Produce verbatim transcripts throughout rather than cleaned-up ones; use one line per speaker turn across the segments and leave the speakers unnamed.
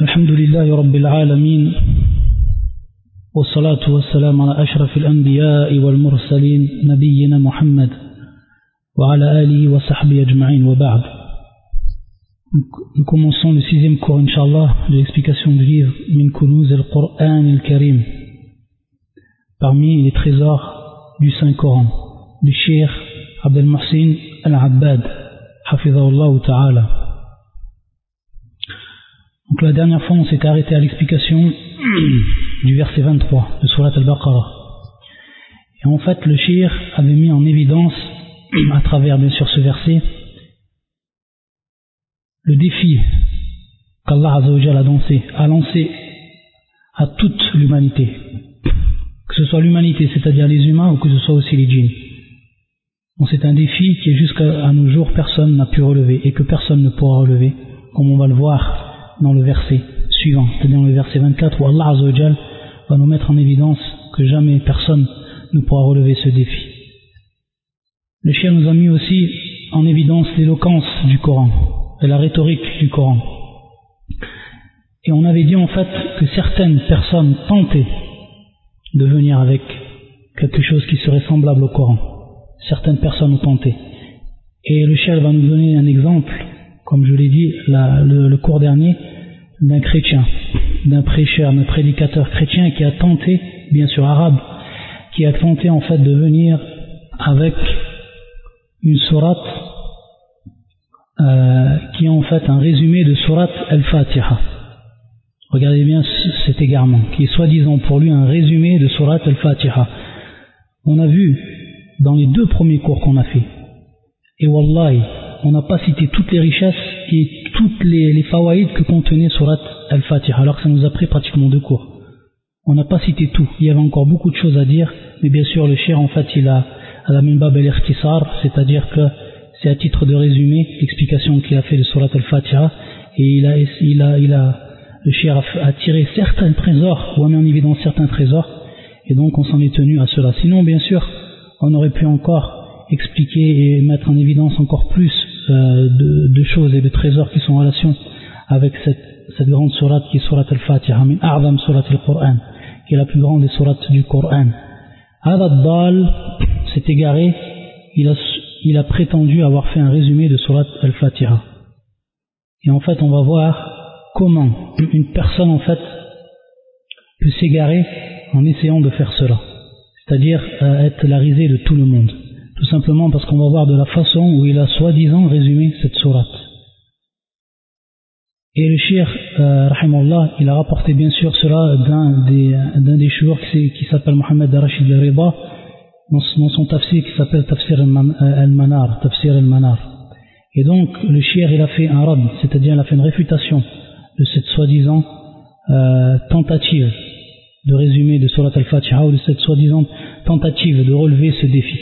الحمد لله رب العالمين والصلاة والسلام على أشرف الأنبياء والمرسلين نبينا محمد وعلى آله وصحبه أجمعين وبعد. Nous commençons le sixième cours, Inch'Allah, de l'explication du livre Min Kunuz al-Qur'an al-Karim, parmi les trésors du Saint-Coran, du Cheikh Abdel Mohsin al-Abbad, Hafidhahullah ta'ala. Donc la dernière fois on s'était arrêté à l'explication du verset vingt-trois de Surat al-Baqarah. Et en fait le Cheikh avait mis en évidence, à travers bien sûr ce verset, le défi qu'Allah Azza wa Jalla a lancé, a lancé à toute l'humanité, que ce soit l'humanité, c'est-à-dire les humains, ou que ce soit aussi les djinns. Donc c'est un défi qui jusqu'à nos jours personne n'a pu relever et que personne ne pourra relever, comme on va le voir dans le verset suivant, c'est-à-dire dans le verset vingt-quatre, où Allah Azza wa Jalla va nous mettre en évidence que jamais personne ne pourra relever ce défi. Le Cheikh nous a mis aussi en évidence l'éloquence du Coran et la rhétorique du Coran. Et on avait dit en fait que certaines personnes tentaient de venir avec quelque chose qui serait semblable au Coran. Certaines personnes ont tenté. Et le Cheikh va nous donner un exemple, comme je l'ai dit la, le, le cours dernier, d'un chrétien, d'un prêcheur, d'un prédicateur chrétien qui a tenté, bien sûr arabe, qui a tenté en fait de venir avec une sourate euh, qui est en fait un résumé de sourate al-Fatiha. Regardez bien cet égarement, qui est soi-disant pour lui un résumé de sourate al-Fatiha. On a vu dans les deux premiers cours qu'on a fait, et wallahi, on n'a pas cité toutes les richesses et toutes les, les fawaïd que contenait Surat Al-Fatiha, alors que ça nous a pris pratiquement deux cours. On n'a pas cité tout, il y avait encore beaucoup de choses à dire, mais bien sûr le Cheikh en fait il a à la minbab al-ikhtisar, c'est-à-dire que c'est à titre de résumé l'explication qu'il a fait de Surat Al-Fatiha, et il a, il a, il a, le Cheikh a, a tiré certains trésors, ou a mis en évidence certains trésors, et donc on s'en est tenu à cela. Sinon bien sûr on aurait pu encore expliquer et mettre en évidence encore plus euh, de, de choses et de trésors qui sont en relation avec cette, cette grande sourate qui est Surat Al-Fatiha, min a'zam Surat Al-Qur'an, qui est la plus grande des sourates du Coran. Hada Dal s'est égaré, il a, il a prétendu avoir fait un résumé de Surat Al-Fatiha. Et en fait on va voir comment une personne en fait peut s'égarer en essayant de faire cela, c'est-à-dire euh, être la risée de tout le monde. Tout simplement parce qu'on va voir de la façon où il a soi-disant résumé cette sourate. Et le Cheikh, euh, rahimahullah, il a rapporté bien sûr cela d'un des, d'un des chouars qui, qui s'appelle Mohamed Rashid al-Rida, dans, dans son tafsir qui s'appelle Tafsir al-Manar, Tafsir al-Manar. Et donc le Cheikh il a fait un rad, c'est-à-dire il a fait une réfutation de cette soi-disant euh, tentative de résumé de Surat Al-Fatiha, ou de cette soi-disant tentative de relever ce défi.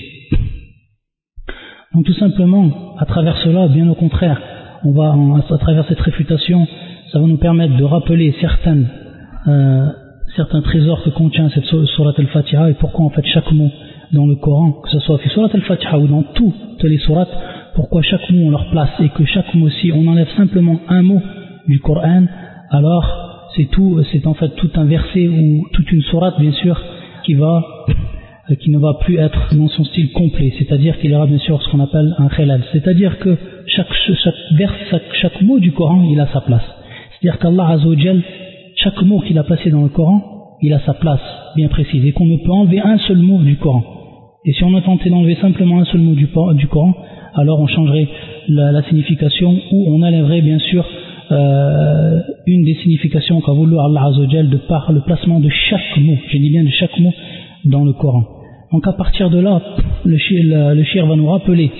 Donc tout simplement, à travers cela, bien au contraire, on va, à travers cette réfutation, ça va nous permettre de rappeler certaines, euh, certains trésors que contient cette Surat Al-Fatiha, et pourquoi en fait chaque mot dans le Coran, que ce soit fait Surat Al-Fatiha ou dans toutes les sourates, pourquoi chaque mot on leur place, et que chaque mot, si on enlève simplement un mot du Coran, alors c'est tout, c'est en fait tout un verset ou toute une sourate bien sûr qui va, euh, qui ne va plus être dans son style complet, c'est-à-dire qu'il y aura bien sûr ce qu'on appelle un khilal, c'est-à-dire que chaque, chaque vers, chaque, chaque mot du Coran il a sa place, c'est-à-dire qu'Allah Azza wa Jal, chaque mot qu'il a placé dans le Coran il a sa place bien précise, et qu'on ne peut enlever un seul mot du Coran. Et si on a tenté d'enlever simplement un seul mot du, du Coran, alors on changerait la, la signification, ou on enlèverait bien sûr Euh, une des significations qu'a voulu Allah Azza wa Jal de par le placement de chaque mot, je dis bien de chaque mot dans le Coran. Donc à partir de là, le Cheikh va nous rappeler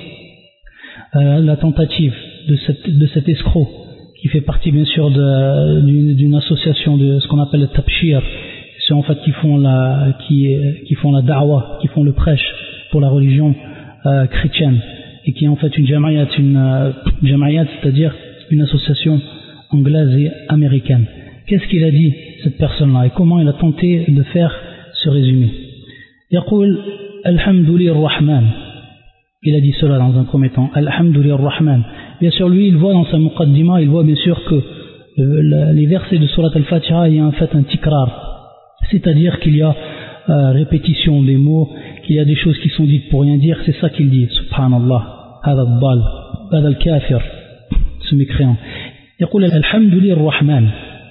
euh, la tentative de, cette, de cet escroc qui fait partie bien sûr d'une, d'une association de ce qu'on appelle le tabshir, ceux en fait qui font la, qui, qui font la da'wa, qui font le prêche pour la religion euh, chrétienne, et qui est en fait une jama'iyat, une euh, jama'iyat, c'est-à-dire une association anglaise et américaine. Qu'est-ce qu'il a dit cette personne-là et comment il a tenté de faire ce résumé? Yaqul Alhamdulillah Rahman. Il a dit cela dans un premier temps. Alhamdulillah Rahman. Bien sûr, lui, il voit dans sa muqaddima, il voit bien sûr que euh, les versets de Surat Al-Fatiha, il y a en fait un tikrar, c'est-à-dire qu'il y a euh, répétition des mots, qu'il y a des choses qui sont dites pour rien dire, c'est ça qu'il dit, subhanallah, hada al-dal, hada al-kafir, ce mécréant. يقول الحمد لله الرحمن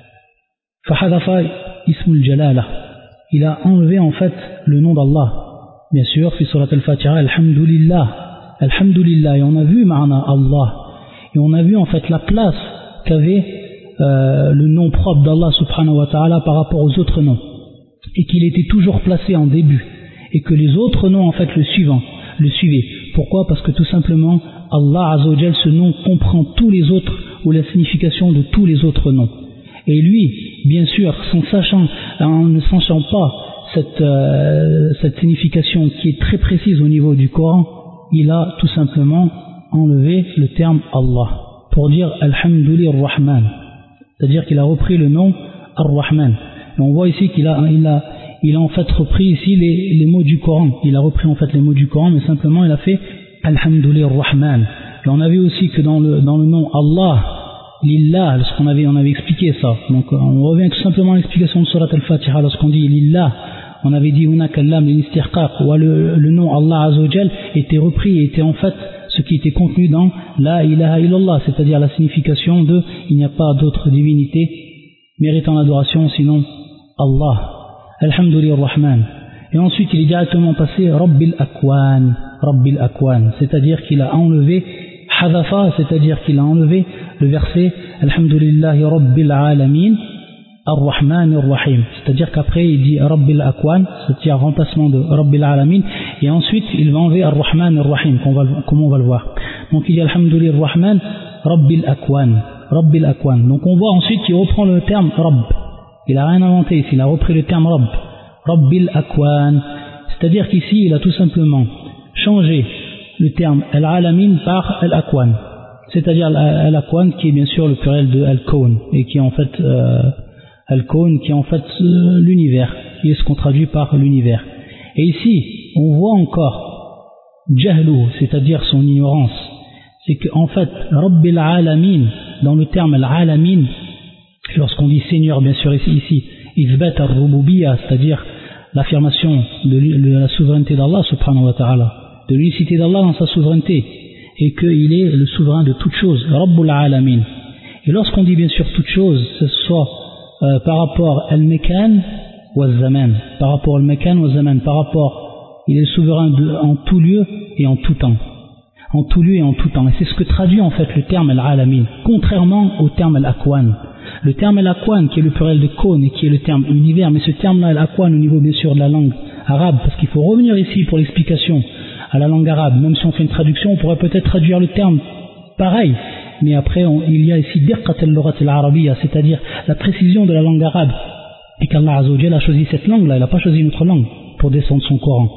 فحذف اسم الجلالة. Il a enlevé en fait le nom d'Allah, bien sûr, fi Surat Al-Fatiha, Alhamdulillah, Alhamdulillah, et on a vu ma'ana Allah, et on a vu en fait la place qu'avait euh, le nom propre d'Allah subhanahu wa ta'ala par rapport aux autres noms, et qu'il était toujours placé en début, et que les autres noms en fait le suivant, le suivaient. Pourquoi? Parce que tout simplement Allah Azza wa Jal, ce nom comprend tous les autres, ou la signification de tous les autres noms. Et lui, bien sûr, sans sachant, en ne sachant pas cette, euh, cette signification qui est très précise au niveau du Coran, il a tout simplement enlevé le terme Allah pour dire Alhamdulillah Ar-Rahman, c'est-à-dire qu'il a repris le nom Ar-Rahman. Et on voit ici qu'il a, il a, il a en fait repris ici les, les mots du Coran. Il a repris en fait les mots du Coran, mais simplement il a fait Alhamdulillah Ar-Rahman. Et on a vu aussi que dans le, dans le nom Allah, Lillah, lorsqu'on avait, on avait expliqué ça. Donc on revient tout simplement à l'explication de Surat Al-Fatiha. Lorsqu'on dit Lillah, on avait dit Una Kallam l'Istirqaq, où le, le nom Allah Azza wa Jal était repris et était en fait ce qui était contenu dans La ilaha illallah, c'est-à-dire la signification de il n'y a pas d'autre divinité méritant l'adoration sinon Allah. Alhamdulillah Ar-Rahman. Et ensuite il est directement passé Rabbil Akwan, Rabbil Akwan, c'est-à-dire qu'il a enlevé Hadafa, c'est-à-dire qu'il a enlevé le verset Alhamdulillahi Rabbil Alamin Ar-Rahman Ar-Rahim, c'est-à-dire qu'après il dit Rabbil Akwan, c'est-à-dire remplacement de Rabbil Alamin, et ensuite il va enlever Ar-Rahman Ar-Rahim, comme on va le voir. Donc il dit Alhamdulillah Ar-Rahman Rabbil Akwan, Rabbil Akwan. Donc on voit ensuite qu'il reprend le terme Rabb, il n'a rien inventé ici, il a repris le terme Rabb, Rabbil Akwan, c'est-à-dire qu'ici il a tout simplement changé le terme Al-Alamin par Al-Akwan, c'est-à-dire Al-Akwan qui est bien sûr le pluriel de Al-Kawn, et qui est en fait euh, Al-Kawn qui est en fait euh, l'univers, qui est ce qu'on traduit par l'univers. Et ici on voit encore Jahlu, c'est-à-dire son ignorance, c'est qu'en fait Rabbil Alamin, dans le terme Al-Alamin, lorsqu'on dit Seigneur bien sûr ici, ici Izbat Ar-Rububiyya, c'est-à-dire l'affirmation de, de la souveraineté d'Allah subhanahu wa ta'ala, de l'unicité d'Allah dans sa souveraineté, et qu'il est le souverain de toutes choses, Rabbul Alamin. Et lorsqu'on dit bien sûr toutes choses, ce soit euh, par rapport al-Mekan ou al-Zaman, par rapport al-Mekan ou al-Zaman, par rapport, il est le souverain de, en tout lieu et en tout temps, en tout lieu et en tout temps. Et c'est ce que traduit en fait le terme al-Alamin, contrairement au terme al-Akwan. Le terme al-Akwan qui est le pluriel de Kawn et qui est le terme univers, mais ce terme-là al-Akwan au niveau bien sûr de la langue arabe, parce qu'il faut revenir ici pour l'explication à la langue arabe, même si on fait une traduction, on pourrait peut-être traduire le terme pareil, mais après on, il y a ici diqqat al-lughat al-arabiyya, c'est-à-dire la précision de la langue arabe, et qu'Allah Azza wa Jalla a choisi cette langue-là, il n'a pas choisi une autre langue pour descendre son Coran,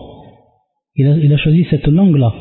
il a, il a choisi cette langue-là,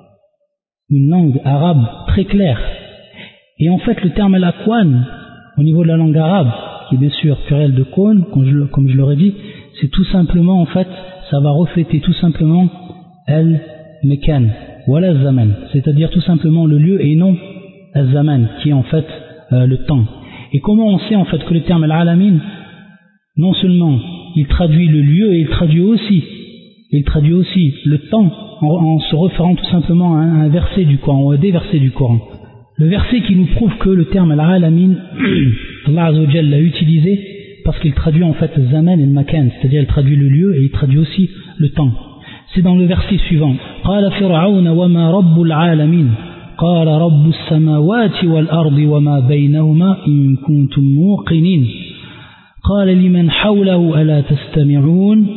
une langue arabe très claire. Et en fait le terme al-Akwan au niveau de la langue arabe, qui est bien sûr pluriel de Kawn, comme je, comme je l'aurais dit, c'est tout simplement en fait, ça va refléter tout simplement al Mekan, wala zaman, c'est-à-dire tout simplement le lieu et non al-zaman, qui est en fait euh, le temps. Et comment on sait en fait que le terme al-Alamin, non seulement il traduit le lieu, et il traduit aussi, il traduit aussi le temps, en, en se référant tout simplement à un, à un verset du Coran, ou à des versets du Coran. Le verset qui nous prouve que le terme al-Alamin, Allah Azza wa Jalla l'a utilisé parce qu'il traduit en fait le zaman et le makan, c'est-à-dire il traduit le lieu et il traduit aussi le temps. C'est dans le verset suivant. قال فرعون وما رب العالمين قال رب السماوات والأرض وما بينهما إن كنتم موقنين قال لمن حوله ألا تستمعون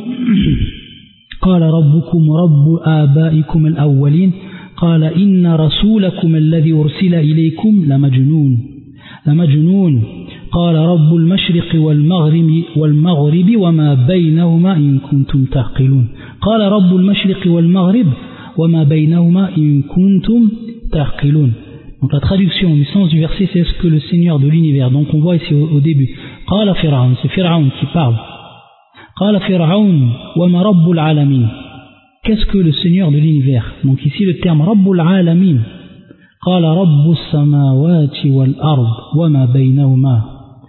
قال ربكم رب آبائكم الأولين قال إن رسولكم الذي أرسل إليكم لمجنون لمجنون قال رب المشرق والمغرب والمغرب وما بينهما إن كنتم تعقلون قال رب المشرق والمغرب وما بينهما إن كنتم تعقلون. Donc la traduction, le sens du verset, c'est ce que le Seigneur de l'univers. Donc on voit ici au, au début, قال فرعون, c'est Pharaon qui parle. قال فرعون وما رب العالمين. Qu'est-ce que le Seigneur de l'univers? Donc ici le terme Rabbul Alamin. قال رب السماوات والأرض وما بينهما.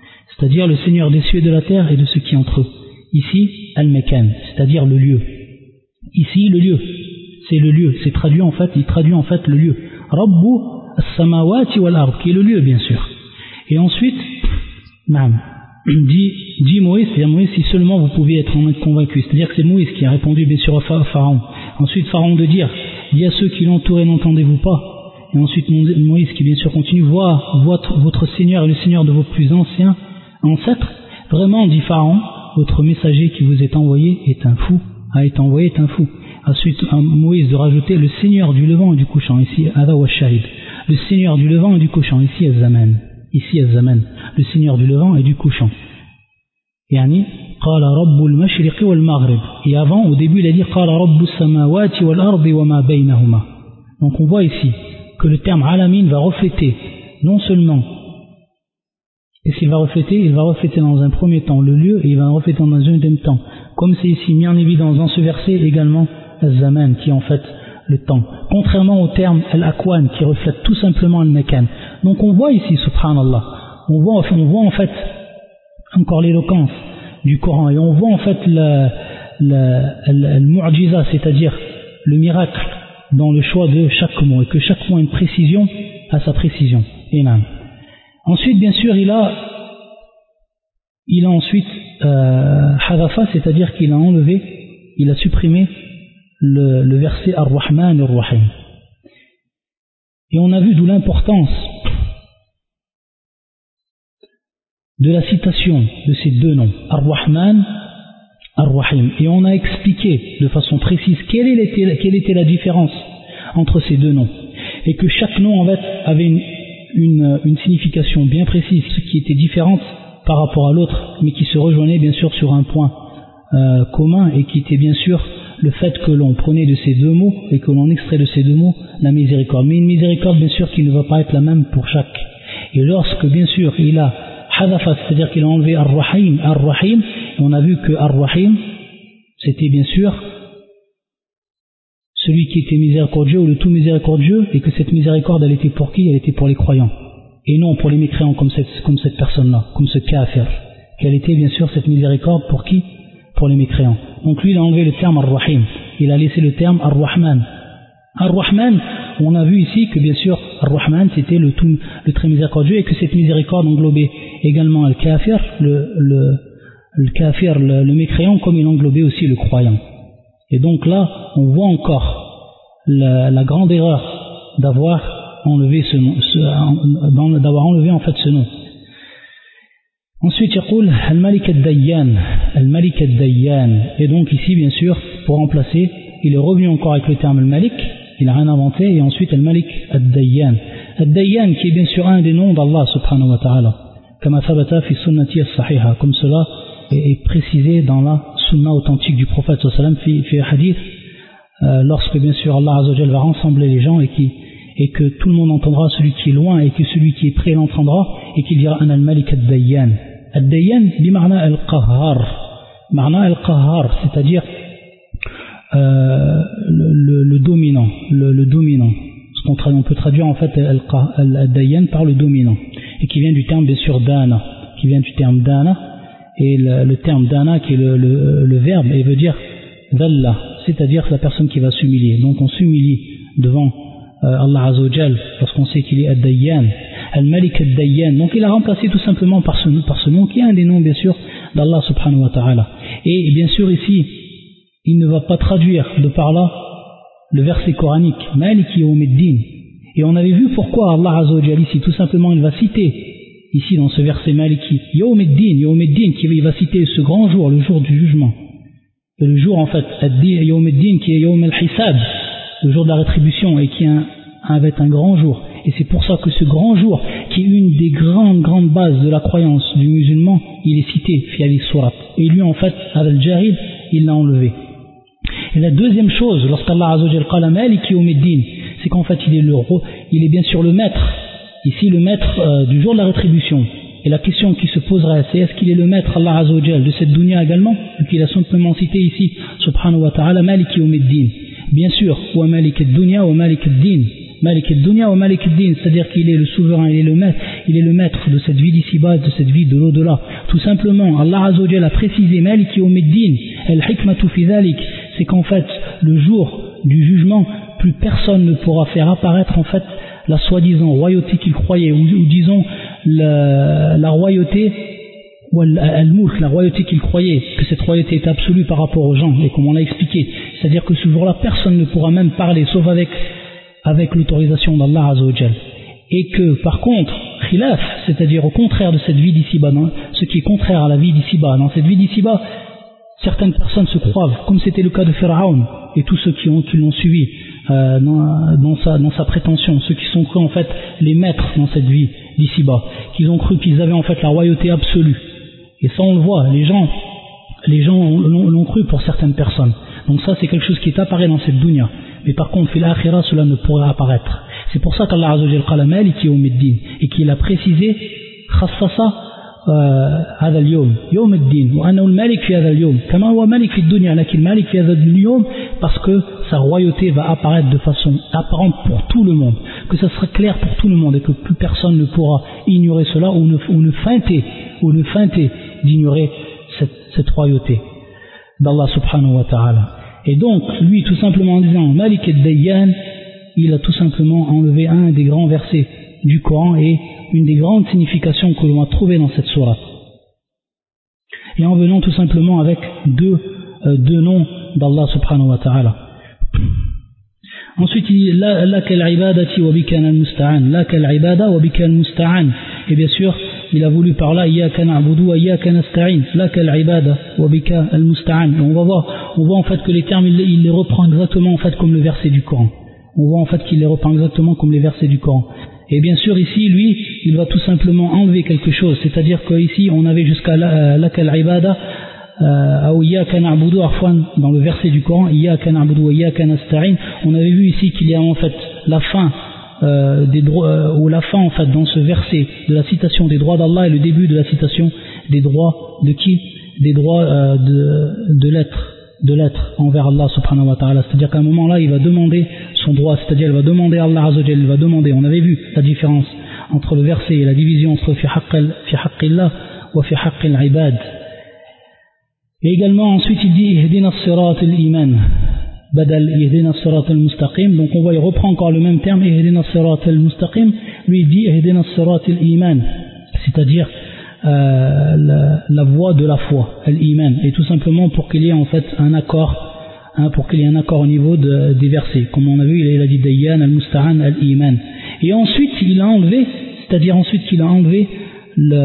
c'est-à-dire le Seigneur des cieux et de la terre et de ce qui est entre eux. Ici, al-Mekan, c'est-à-dire le lieu. Ici, le lieu, c'est le lieu, c'est traduit en fait, il traduit en fait le lieu. Rabbu as-samawati wal-ard, qui est le lieu bien sûr. Et ensuite, naam, dit, dit Moïse, c'est-à-dire Moïse, si seulement vous pouviez être en être convaincu, c'est-à-dire que c'est Moïse qui a répondu bien sûr à Pharaon. Ensuite, Pharaon de dire, dit à ceux qui l'entouraient, n'entendez-vous pas? Et ensuite, Moïse qui bien sûr continue, voit votre, votre Seigneur et le Seigneur de vos plus anciens ancêtres. Vraiment, dit Pharaon, votre messager qui vous est envoyé est un fou, a été envoyé est un fou. Ensuite, Moïse de rajouter le Seigneur du levant et du couchant, ici, Ada wa Shahid. Le Seigneur du levant et du couchant, ici, Az-Zaman. Ici, Az-Zaman. Le Seigneur du levant et du couchant. Yani, Qala Rabbul Mashriqi wal Maghrib. Et avant, au début, il a dit Qala Rabbus Samawati wal Ardi wa ma baynahuma. Donc on voit ici que le terme Alamin va refléter non seulement, et s'il va refléter, il va refléter dans un premier temps le lieu et il va refléter dans un deuxième temps. Comme c'est ici mis en évidence dans ce verset également Az-Zaman, qui est en fait le temps. Contrairement au terme Al-Akwan, qui reflète tout simplement Al-Mekan. Donc on voit ici, subhanallah, on voit, on voit en fait encore l'éloquence du Coran et on voit en fait le, le, le, le mu'jiza, c'est-à-dire le miracle dans le choix de chaque mot et que chaque mot a une précision à sa précision. Et non. Ensuite, bien sûr, il a, il a ensuite euh, hadafa, c'est-à-dire qu'il a enlevé, il a supprimé le, le verset Ar-Rahman Ar-Rahim. Et on a vu d'où l'importance de la citation de ces deux noms, Ar-Rahman, Ar-Rahim. Et on a expliqué de façon précise quelle était, quelle était la différence entre ces deux noms. Et que chaque nom en fait avait une, une, une signification bien précise, qui était différente par rapport à l'autre, mais qui se rejoignait bien sûr sur un point euh, commun, et qui était bien sûr le fait que l'on prenait de ces deux mots, et que l'on extrait de ces deux mots la miséricorde. Mais une miséricorde bien sûr qui ne va pas être la même pour chaque. Et lorsque bien sûr il a hadafa, c'est-à-dire qu'il a enlevé Ar-Rahim, Ar-Rahim, on a vu que Ar-Rahim, c'était bien sûr celui qui était miséricordieux ou le tout miséricordieux, et que cette miséricorde, elle était pour qui? Elle était pour les croyants, et non pour les mécréants comme cette, comme cette personne-là, comme ce kafir. Quelle était bien sûr cette miséricorde pour qui? Pour les mécréants. Donc lui, il a enlevé le terme Ar-Rahim, il a laissé le terme Ar-Rahman. Ar-Rahman, on a vu ici que bien sûr Ar-Rahman c'était le, tout, le très miséricordieux, et que cette miséricorde englobait également le kafir, le, le, le kafir, le, le mécréant, comme il englobait aussi le croyant. Et donc là, on voit encore la, la grande erreur d'avoir enlevé ce nom, ce, d'avoir enlevé en fait ce nom. Ensuite, يقول Al-Malik Ad-Dayyan, Al-Malik Ad-Dayyan. Et donc ici, bien sûr, pour remplacer, il est revenu encore avec le terme Al-Malik, il n'a rien inventé, et ensuite Al-Malik Ad-Dayyan. Ad-Dayyan qui est bien sûr un des noms d'Allah subhanahu wa ta'ala, kama thabata fi sunnati as-sahiha, comme cela est précisé dans la sunna authentique du prophète sallallahu alayhi wa sallam, fi hadith, euh, lorsque bien sûr Allah azza wa jalla va rassembler les gens et, qui, et que tout le monde entendra celui qui est loin et que celui qui est près l'entendra, et qu'il dira Ana al-Malik Ad-Dayyan. Ad-Dayyan bima'na al-Qahhar, ma'na al-Qahhar, c'est-à-dire euh, le, le, le dominant, le, le dominant. Ce qu'on traduit, on peut traduire en fait Ad-Dayyan par le dominant, et qui vient du terme bien sûr Dana, qui vient du terme Dana, et le, le terme Dana qui est le, le, le verbe, et veut dire Dhalla, c'est-à-dire la personne qui va s'humilier. Donc on s'humilie devant euh, Allah Azza wa Jal lorsqu'on sait qu'il est Ad-Dayyan, Al-Malik Ad-Dayyan. Donc il a remplacé tout simplement par ce, par ce nom qui est un des noms bien sûr d'Allah subhanahu wa ta'ala. Et bien sûr ici il ne va pas traduire de par là le verset coranique Maliki Yawmiddin. Et on avait vu pourquoi Allah Azza wa Jal ici tout simplement il va citer ici dans ce verset Maliki Yawmiddin, Yawmiddin qui va citer ce grand jour, le jour du jugement, et le jour en fait Yawmiddin qui est Yawm al-Hisab, le jour de la rétribution, et qui est un, avec un grand jour. Et c'est pour ça que ce grand jour, qui est une des grandes grandes bases de la croyance du musulman, il est cité fi al-surat, et lui en fait al-Jahil il l'a enlevé. Et la deuxième chose, lorsqu'Allah Azza wa Jalla qala Maliki Yawmiddin, c'est qu'en fait il est, le, il est bien sûr le maître, ici le maître euh, du jour de la rétribution. Et la question qui se poserait, c'est est-ce qu'il est le maître Allah Azza wa Jalla de cette dunya également, vu qu'il a simplement cité ici subhanahu wa ta'ala Maliki Yawmiddin. Bien sûr, wa Malik ad-dunya wa Malik ad-din, Malik ad-dunya wa Malik ad-din, c'est-à-dire qu'il est le souverain, il est le maître, il est le maître de cette vie d'ici-bas, de cette vie de l'au-delà. Tout simplement, Allah Azza wa Jalla a précisé Maliki Yawmiddin, al-hikmatu fi dhalik, c'est qu'en fait, le jour du jugement, plus personne ne pourra faire apparaître en fait la soi-disant royauté qu'il croyait, ou, ou disons la, la royauté, ou al-mulk, la royauté qu'il croyait, que cette royauté est absolue par rapport aux gens, et comme on l'a expliqué, c'est-à-dire que ce jour-là, personne ne pourra même parler, sauf avec, avec l'autorisation d'Allah Azza wa Jalla. Et que par contre, khilaf, c'est-à-dire au contraire de cette vie d'ici-bas, ce qui est contraire à la vie d'ici-bas, dans cette vie d'ici-bas, certaines personnes se croient, comme c'était le cas de Pharaon et tous ceux qui, ont, qui l'ont suivi euh, dans, dans, sa, dans sa prétention, ceux qui sont cru en fait les maîtres dans cette vie d'ici-bas, qu'ils ont cru qu'ils avaient en fait la royauté absolue. Et ça on le voit, les gens, les gens l'ont, l'ont cru pour certaines personnes. Donc ça c'est quelque chose qui est apparu dans cette dunya. Mais par contre, fil akhira, cela ne pourra apparaître. C'est pour ça qu'Allah Azza wa Jalla qala Maliki Yawmiddin, et qu'il a précisé khassasa هذا اليوم يوم الدين وأنه الملك في هذا اليوم كما هو ملك في الدنيا لكن ملك في هذا اليوم, parce que sa royauté va apparaître de façon apparente pour tout le monde, que ça sera clair pour tout le monde et que plus personne ne pourra ignorer cela ou ne, ou ne feinter ou ne feinter d'ignorer cette, cette royauté d'Allah subhanahu wa ta'ala. Et donc lui tout simplement en disant Malik ad-Dayyan, il a tout simplement enlevé un des grands versets du Coran et une des grandes significations que l'on a trouvées dans cette sourate. Et en venant tout simplement avec deux, euh, deux noms d'Allah subhanahu wa ta'ala. Ensuite, il dit La kal ibadati wa bika al-musta'an, la kal ibada wa bika al-musta'an. Et bien sûr, il a voulu par là Iyyaka na'budu wa iyyaka nasta'in, la kal ibada wa bika al-musta'an. On va voir, on voit en fait que les termes, il, il les reprend exactement en fait comme le verset du Coran. On voit en fait qu'il les reprend exactement comme les versets du Coran. Et bien sûr ici, lui, il va tout simplement enlever quelque chose, c'est-à-dire qu'ici on avait jusqu'à lakal ibada ou iyyaka na'budu, arfwan, dans le verset du Coran, iyyaka na'budu wa iyyaka nasta'in, on avait vu ici qu'il y a en fait la fin euh, des droits, euh, ou la fin en fait dans ce verset de la citation des droits d'Allah et le début de la citation des droits de qui? Des droits euh, de, de l'être. de l'être envers Allah subhanahu wa ta'ala, c'est-à-dire qu'à un moment là il va demander son droit, c'est-à-dire il va demander à Allah azza wa jalla, il va demander, on avait vu la différence entre le verset et la division entre fi haqqillah wa fi haqqil ibad. Et également ensuite il dit ihdina as-sirat al-iman badal ihdina as-sirat al-mustaqim, donc on voit il reprend encore le même terme ihdina as-sirat al-mustaqim, lui il dit ihdina as-sirat al-iman, c'est-à-dire Euh, la, la voie de la foi, al-iman, et tout simplement pour qu'il y ait en fait un accord, hein, pour qu'il y ait un accord au niveau de, des versets, comme on a vu, il a dit Dayyan, al-Musta'an, al-iman, et ensuite il a enlevé, c'est-à-dire ensuite qu'il a enlevé le,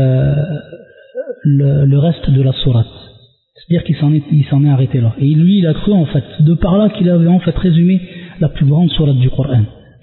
le, le reste de la sourate, c'est-à-dire qu'il s'en est, il s'en est arrêté là, et lui il a cru en fait, de par là qu'il avait en fait résumé la plus grande sourate du Coran.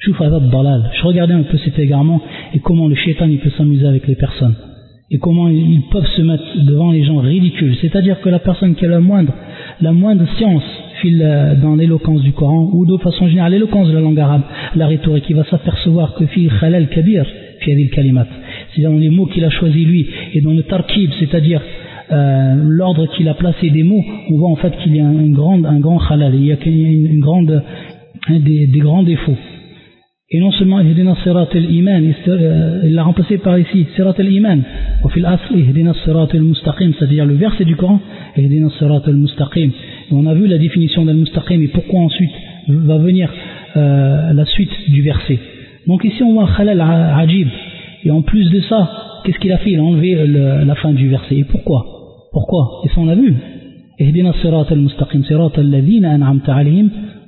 Je regardais un peu cet égarement et comment le shaitan il peut s'amuser avec les personnes. Et comment ils peuvent se mettre devant les gens ridicules. C'est-à-dire que la personne qui a la moindre, la moindre science file dans l'éloquence du Coran, ou de façon générale l'éloquence de la langue arabe, la rhétorique, il va s'apercevoir que fi khalal kabir fi hadhihi al-kalimat, c'est-à-dire dans les mots qu'il a choisis lui, et dans le tarkib, c'est-à-dire euh, l'ordre qu'il a placé des mots, on voit en fait qu'il y a un grand, un grand khalal, il y a une, une grande, un des, des grands défauts. Et non seulement ihdina sirat al-iman, il l'a remplacé par ici sirat al-iman, wa fil asl ihdina sirat al-mustaqim, c'est-à-dire le verset du Coran ihdina sirat al-mustaqim. Et on a vu la définition d'al-mustaqim et pourquoi ensuite va venir euh, la suite du verset. Donc ici on voit khalal ajib, et en plus de ça, qu'est-ce qu'il a fait? Il a enlevé le, la fin du verset. Et pourquoi? Pourquoi? Et ça on a vu ihdina sirat al-mustaqim sirat alladhina an'amta alayhim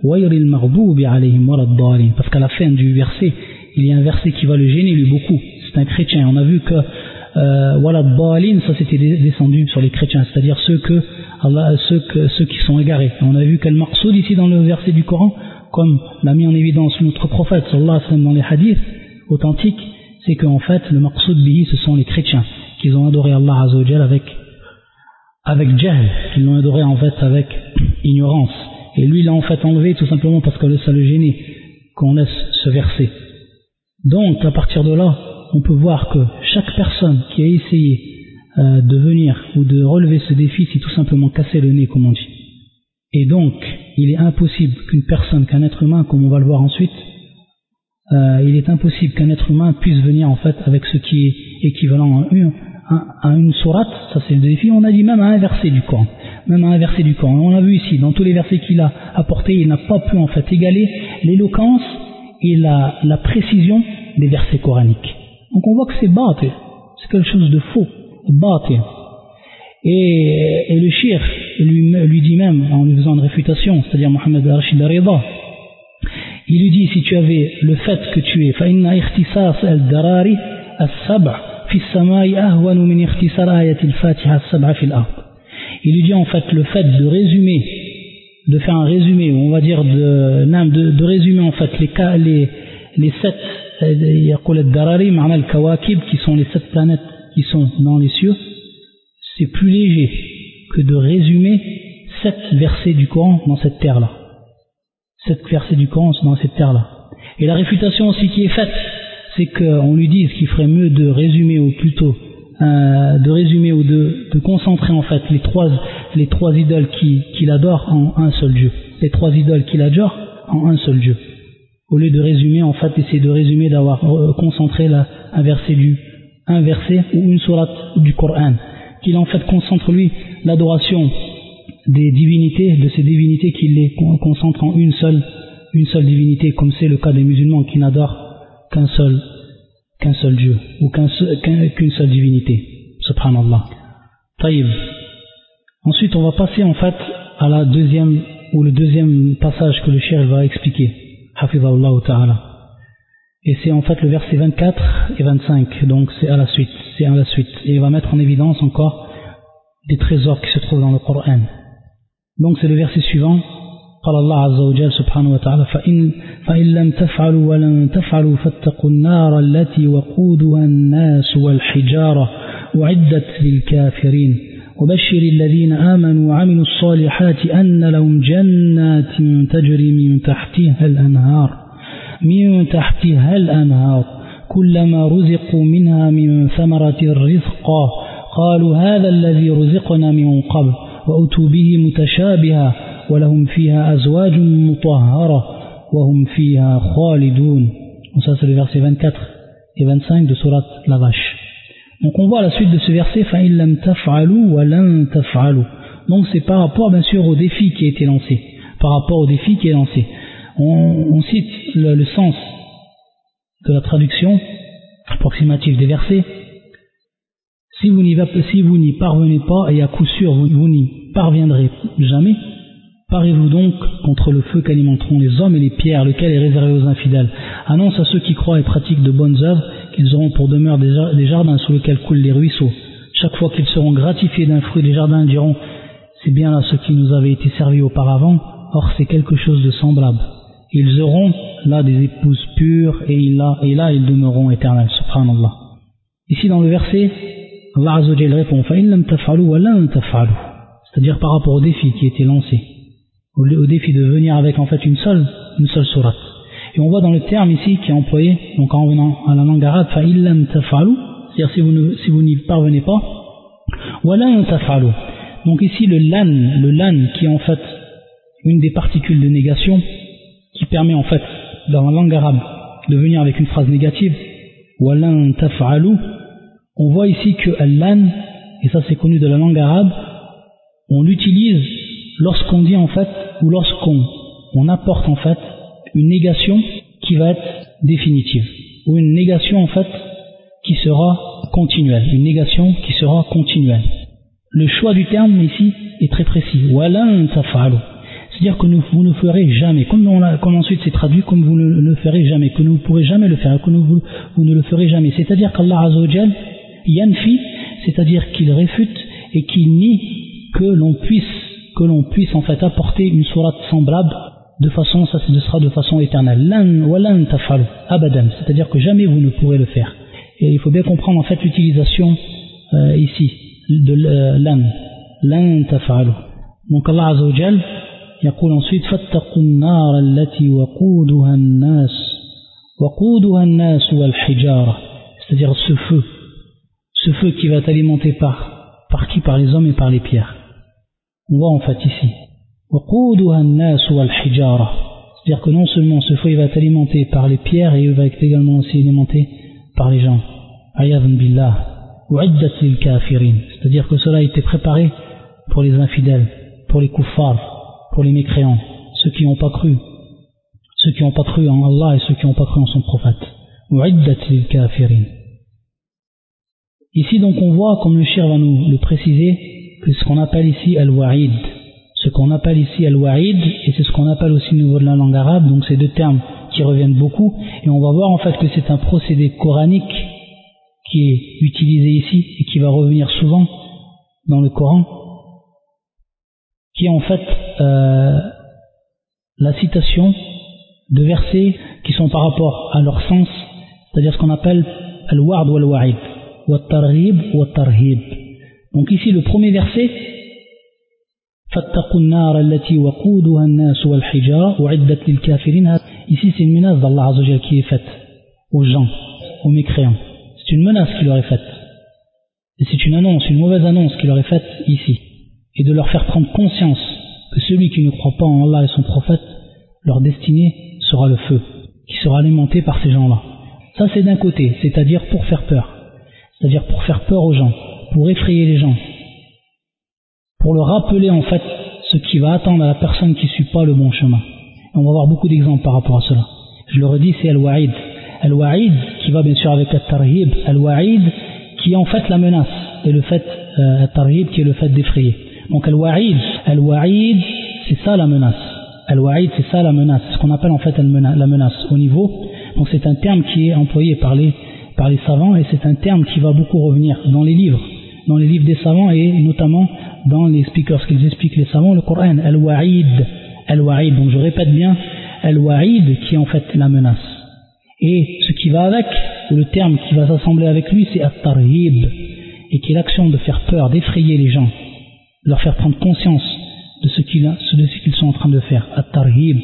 parce qu'à la fin du verset il y a un verset qui va le gêner lui beaucoup, c'est un chrétien. On a vu que euh, ça c'était descendu sur les chrétiens, c'est-à-dire ceux, que, Allah, ceux, que, ceux qui sont égarés. Et on a vu qu'al maqsoud ici dans le verset du Coran, comme l'a mis en évidence notre prophète sallallahu alayhi wa sallam dans les hadiths authentiques, c'est qu'en fait le maqsoud bihi ce sont les chrétiens qui ont adoré Allah azza wa jalla avec, avec jahl, qui l'ont adoré en fait avec ignorance. Et lui, il l'a en fait enlevé tout simplement parce que ça le gênait qu'on laisse ce verset. Donc, à partir de là, on peut voir que chaque personne qui a essayé euh, de venir ou de relever ce défi, c'est tout simplement casser le nez, comme on dit. Et donc, il est impossible qu'une personne, qu'un être humain, comme on va le voir ensuite, euh, il est impossible qu'un être humain puisse venir en fait avec ce qui est équivalent à une, à, à une sourate, ça c'est le défi, on a dit même à un verset du Coran, même à un verset du Coran. On a vu ici, dans tous les versets qu'il a apportés, il n'a pas pu en fait égaler l'éloquence et la, la précision des versets coraniques. Donc on voit que c'est bâté, c'est quelque chose de faux, bâté. Et, et le shir lui, lui dit même, en lui faisant une réfutation, c'est-à-dire Mohamed Rashid Rida, il lui dit, si tu avais le fait que tu es فَإِنَّ اخْتِصَاصَ الدَّرَارِ السَّبْعِ فِي السَّمَاءِ أَهْوَنُ مِنْ اخْتِصَارِ آيَةِ الْفَاتِحَةِ السَّبْعِ فِي الْأَرْضِ. Il lui dit en fait le fait de résumer, de faire un résumé, on va dire de, de, de résumer en fait les, les, les sept يقول الدراري معنى الكواكب qui sont les sept planètes qui sont dans les cieux, c'est plus léger que de résumer sept versets du Coran dans cette terre-là. Sept versets du Coran dans cette terre-là. Et la réfutation aussi qui est faite, c'est qu'on lui dise qu'il ferait mieux de résumer ou plutôt euh, de résumer ou de, de concentrer en fait les trois, les trois idoles qu'il qui adore en un seul Dieu. Les trois idoles qu'il adore en un seul Dieu. Au lieu de résumer, en fait, essayer de résumer, d'avoir euh, concentré la, un verset du, un verset ou une sourate du Coran. Qu'il en fait concentre lui l'adoration des divinités, de ces divinités qu'il les concentre en une seule, une seule divinité, comme c'est le cas des musulmans qui n'adorent qu'un seul, qu'un seul Dieu, ou qu'un seul, qu'une seule divinité. Subhanallah. Taïb. Ensuite, on va passer en fait à la deuxième, ou le deuxième passage que le cheikh va expliquer. Hafizahullah ta'ala. Et c'est en fait le verset vingt-quatre et vingt-cinq, donc c'est à la suite, c'est à la suite. Et il va mettre en évidence encore des trésors qui se trouvent dans le Coran. Donc c'est le verset suivant. قال الله عز وجل سبحانه وتعالى فإن, فإن لم تفعلوا ولن تفعلوا فاتقوا النار التي وقودها الناس والحجارة أعدت للكافرين وبشر الذين آمنوا وعملوا الصالحات أن لهم جنات تجري من تحتها الأنهار من تحتها الأنهار كلما رزقوا منها من ثمرة رزقا قالوا هذا الذي رزقنا من قبل وأتوا به متشابها ولهم فيها أزواج مطهرة وهم فيها خالدون. Donc ça c'est le verset vingt-quatre et vingt-cinq de sourate La Vache. Donc on voit à la suite de ce verset فَإِن لَمْ تَفْعَلُوا وَلَنْ تَفْعَلُوا. Donc c'est par rapport bien sûr au défi qui a été lancé. Par rapport au défi qui est lancé. On, on cite le, le sens de la traduction approximative des versets. Si vous n'y, si vous n'y parvenez pas, et à coup sûr vous, vous n'y parviendrez jamais, parez-vous donc contre le feu qu'alimenteront les hommes et les pierres, lequel est réservé aux infidèles. Annonce à ceux qui croient et pratiquent de bonnes œuvres qu'ils auront pour demeure des jardins sous lesquels coulent les ruisseaux. Chaque fois qu'ils seront gratifiés d'un fruit, les jardins diront c'est bien là ce qui nous avait été servi auparavant, or c'est quelque chose de semblable. Ils auront là des épouses pures et là, et là ils demeureront éternels. Subhanallah. Ici dans le verset, Allah Azza wa Jalla répond فَإِن لَمْ تَفْعَلُوا وَلَنْ تَفْعَلُوا. C'est-à-dire par rapport au défi qui a été lancé, au, au défi de venir avec en fait une seule, une seule sourate. Et on voit dans le terme ici qui est employé, donc en revenant à la langue arabe, فَإِن لَمْ تَفْعَلُوا, c'est-à-dire si vous, ne, si vous n'y parvenez pas, وَلَنْ تَفْعَلُوا. Donc ici le lan, le lan qui est en fait une des particules de négation, qui permet en fait dans la langue arabe de venir avec une phrase négative, وَلَنْ تَفْعَلُوا. On voit ici que al-lan, et ça c'est connu de la langue arabe, on l'utilise lorsqu'on dit en fait, ou lorsqu'on on apporte en fait une négation qui va être définitive, ou une négation en fait qui sera continuelle, une négation qui sera continuelle. Le choix du terme ici est très précis. وَلَنْ تَفْعَلُوا. C'est-à-dire que nous, vous ne ferez jamais, comme, on l'a, comme ensuite c'est traduit, comme vous ne le ferez jamais, que vous ne pourrez jamais le faire, que vous, vous ne le ferez jamais. C'est-à-dire qu'Allah Azza wa Jal yanfi, c'est-à-dire qu'il réfute et qu'il nie que l'on puisse, que l'on puisse en fait apporter une sourate semblable de façon, ça ce sera de façon éternelle. Lan wa lan tafalu abadan, c'est-à-dire que jamais vous ne pourrez le faire. Et il faut bien comprendre en fait l'utilisation euh, ici de euh, lan, lan tafalu. Donc Allah Azza wa Jal يقول ensuite فاتقوا النار التي وقودها الناس وقودها الناس والحجارة, c'est-à-dire ce feu, ce feu qui va être alimenté par, par qui? Par les hommes et par les pierres. On voit en fait ici وقودها الناس والحجارة, C'est-à-dire que non seulement ce feu il va être alimenté par les pierres, et il va être également aussi alimenté par les gens. Ayadun billah. U'iddat lil kafirin. C'est-à-dire que cela a été préparé pour les infidèles, pour les kuffars, pour les mécréants, ceux qui n'ont pas cru, ceux qui n'ont pas cru en Allah et ceux qui n'ont pas cru en son prophète. U'iddat lil kafirin. Ici donc on voit, comme le shir va nous le préciser, que ce qu'on appelle ici al-wa'id, ce qu'on appelle ici al-wa'id, et c'est ce qu'on appelle aussi au niveau de la langue arabe, donc ces deux termes qui reviennent beaucoup, et on va voir en fait que c'est un procédé coranique qui est utilisé ici et qui va revenir souvent dans le Coran, qui est en fait euh, la citation de versets qui sont par rapport à leur sens, c'est-à-dire ce qu'on appelle al-wa'd ou al-wa'id, wa targhib wa tarhib. Donc ici le premier verset, فاتقوا النار التي وقودها الناس والحجارة وعدت للكافرين. Ici c'est une menace d'Allah Azza wa Jalla qui est faite aux gens, aux mécréants. C'est une menace qui leur est faite. Et c'est une annonce, une mauvaise annonce qui leur est faite ici. Et de leur faire prendre conscience que celui qui ne croit pas en Allah et son prophète, leur destinée sera le feu, qui sera alimenté par ces gens-là. Ça c'est d'un côté, c'est-à-dire pour faire peur. C'est-à-dire pour faire peur aux gens, pour effrayer les gens, pour leur rappeler en fait ce qui va attendre à la personne qui ne suit pas le bon chemin. Et on va avoir beaucoup d'exemples par rapport à cela. Je le redis, c'est Al-Wa'id. Al-Wa'id qui va bien sûr avec Al-Tarhib. Al-Wa'id qui est en fait la menace, et le fait, euh, Al-Tarhib qui est le fait d'effrayer. Donc Al-Wa'id, Al-Wa'id c'est ça la menace. Al-Wa'id c'est ça la menace, c'est ce qu'on appelle en fait la menace au niveau. Donc c'est un terme qui est employé par les, par les savants, et c'est un terme qui va beaucoup revenir dans les livres, dans les livres des savants, et notamment dans les speakers qu'ils expliquent les savants, le Coran, Al-Wa'id, Al-Wa'id, donc je répète bien, Al-Wa'id qui est en fait la menace. Et ce qui va avec, ou le terme qui va s'assembler avec lui, c'est At-Tarhib, et qui est l'action de faire peur, d'effrayer les gens, de leur faire prendre conscience de ce qu'ils, de ce qu'ils sont en train de faire, At-Tarhib.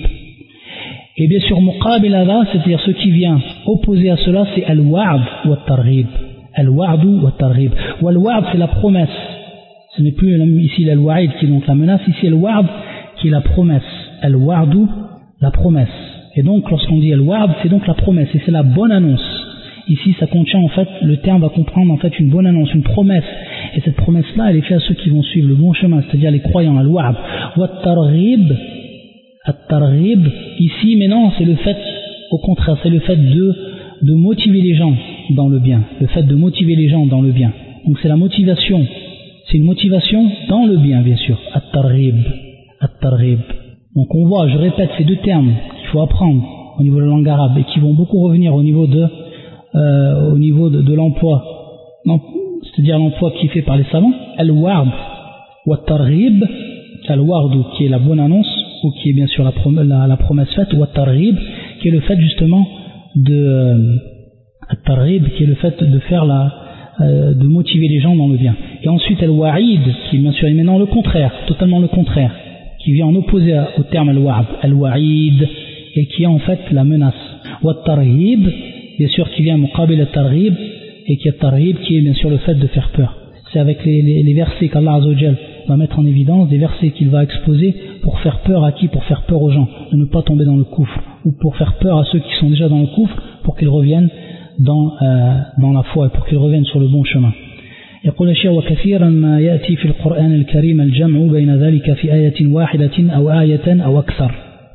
Et bien sûr, Muqabil hadha, c'est-à-dire ce qui vient opposé à cela, c'est Al-Wa'd ou At-Tarhib. Al-Wa'd ou At-Tarhib. Ou Al-Wa'd, c'est la promesse. Ce n'est plus ici Al-Wa'id qui est donc la menace, ici Al-Wa'd qui est la promesse. Al-Wa'd, la promesse. Et donc lorsqu'on dit Al-Wa'd, c'est donc la promesse, et c'est la bonne annonce. Ici ça contient en fait, le terme va comprendre en fait une bonne annonce, une promesse. Et cette promesse-là, elle est faite à ceux qui vont suivre le bon chemin, c'est-à-dire les croyants. Al-Wa'd. Wa At-Targhib, At-Targhib, ici maintenant c'est le fait, au contraire, c'est le fait de, de motiver les gens dans le bien. Le fait de motiver les gens dans le bien. Donc c'est la motivation. C'est une motivation dans le bien, bien sûr. At-Targhib. At-Targhib. Donc on voit, je répète, ces deux termes qu'il faut apprendre au niveau de la langue arabe et qui vont beaucoup revenir au niveau de, euh, au niveau de, de l'emploi, c'est-à-dire l'emploi qui est fait par les savants. Al-Wa'd wa At-Targhib. Al-Wa'd qui est la bonne annonce, ou qui est bien sûr la, prom- la, la promesse faite, ou At-Targhib qui est le fait justement de euh, At-Targhib qui est le fait de faire la euh, de motiver les gens dans le bien. Et ensuite Al-Wa'id qui bien sûr est maintenant le contraire, totalement le contraire, qui vient en opposé au terme Al-Wa'd, Al-Wa'id, et qui est en fait la menace. Wa At-Targhib, bien sûr qui vient muqabil At-Targhib, et qui est At-Targhib qui est bien sûr le fait de faire peur. C'est avec les, les, les versets qu'Allah Azza wa Jal va mettre en évidence, des versets qu'il va exposer pour faire peur à qui? Pour faire peur aux gens, de ne pas tomber dans le coufre, ou pour faire peur à ceux qui sont déjà dans le coufre, pour qu'ils reviennent dans, euh, dans la foi, et pour qu'ils reviennent sur le bon chemin. يقول الشيخ وكثيرا ما يأتي في القرآن الكريم الجمع بين ذلك في آية واحدة أو آية أو أكثر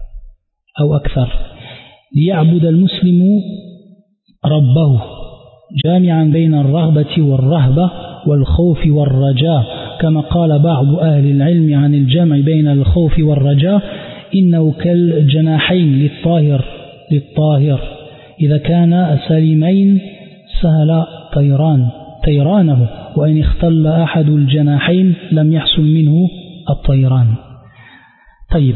أو أكثر ليعبد المسلم ربه جامعا بين الرغبة والرهبة والخوف والرجاء كما قال بعض أهل العلم عن الجمع بين الخوف والرجاء إنه كالجناحين للطاهر للطاهر إذا كان سليمين سهل طيران طيرانه وإن اختل أحد الجناحين لم يحصل منه الطيران. طيب.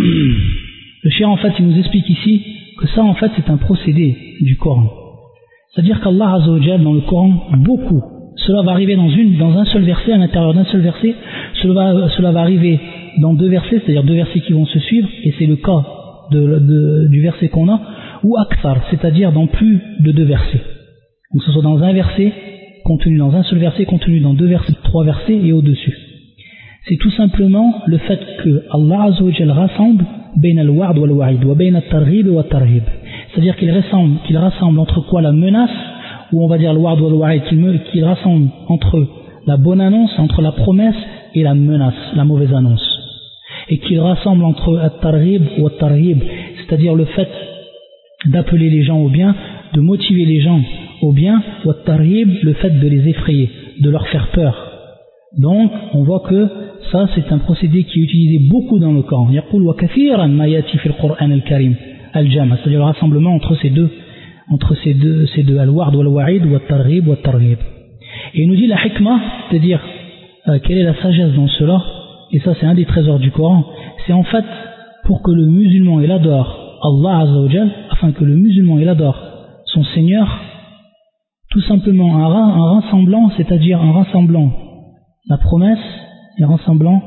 Le chien en fait il nous explique ici que ça en fait c'est un procédé du Coran. C'est-à-dire qu'Allah Azza wa Jal dans le Coran, beaucoup, cela va arriver dans, une, dans un seul verset, à l'intérieur d'un seul verset, cela va, cela va arriver dans deux versets, c'est-à-dire deux versets qui vont se suivre, et c'est le cas de, de, du verset qu'on a, ou akthar, c'est-à-dire dans plus de deux versets. Donc ce soit dans un verset, contenu dans un seul verset, contenu dans deux versets, trois versets et au-dessus. c'est tout simplement le fait que Allah Azza wa Jal rassemble bayn al-wa'd wal-wa'id wa bayn al-targhib wa al-tarhib. C'est-à-dire qu'il rassemble, qu'il rassemble entre quoi la menace, ou on va dire le wa'd wal-wa'id, qu'il, qu'il rassemble entre la bonne annonce, entre la promesse et la menace, la mauvaise annonce. Et qu'il rassemble entre al-targhib ou al-tarhib, c'est-à-dire le fait d'appeler les gens au bien, de motiver les gens au bien, ou al-tarhib, le fait de les effrayer, de leur faire peur. Donc, on voit que ça, c'est un procédé qui est utilisé beaucoup dans le Coran. يقول وكثيرا ما يأتي في القرآن الكريم الجمع, c'est-à-dire le rassemblement entre ces deux, entre ces deux, ces deux, al-wa'd wal-wa'id, ou al-targhib ou al-targhib. Et il nous dit la hikmah, c'est-à-dire euh, quelle est la sagesse dans cela, et ça c'est un des trésors du Coran, c'est en fait pour que le musulman il adore Allah Azza wa Jal, afin que le musulman il adore son Seigneur, tout simplement en, en rassemblant, c'est-à-dire en rassemblant la promesse et en rassemblant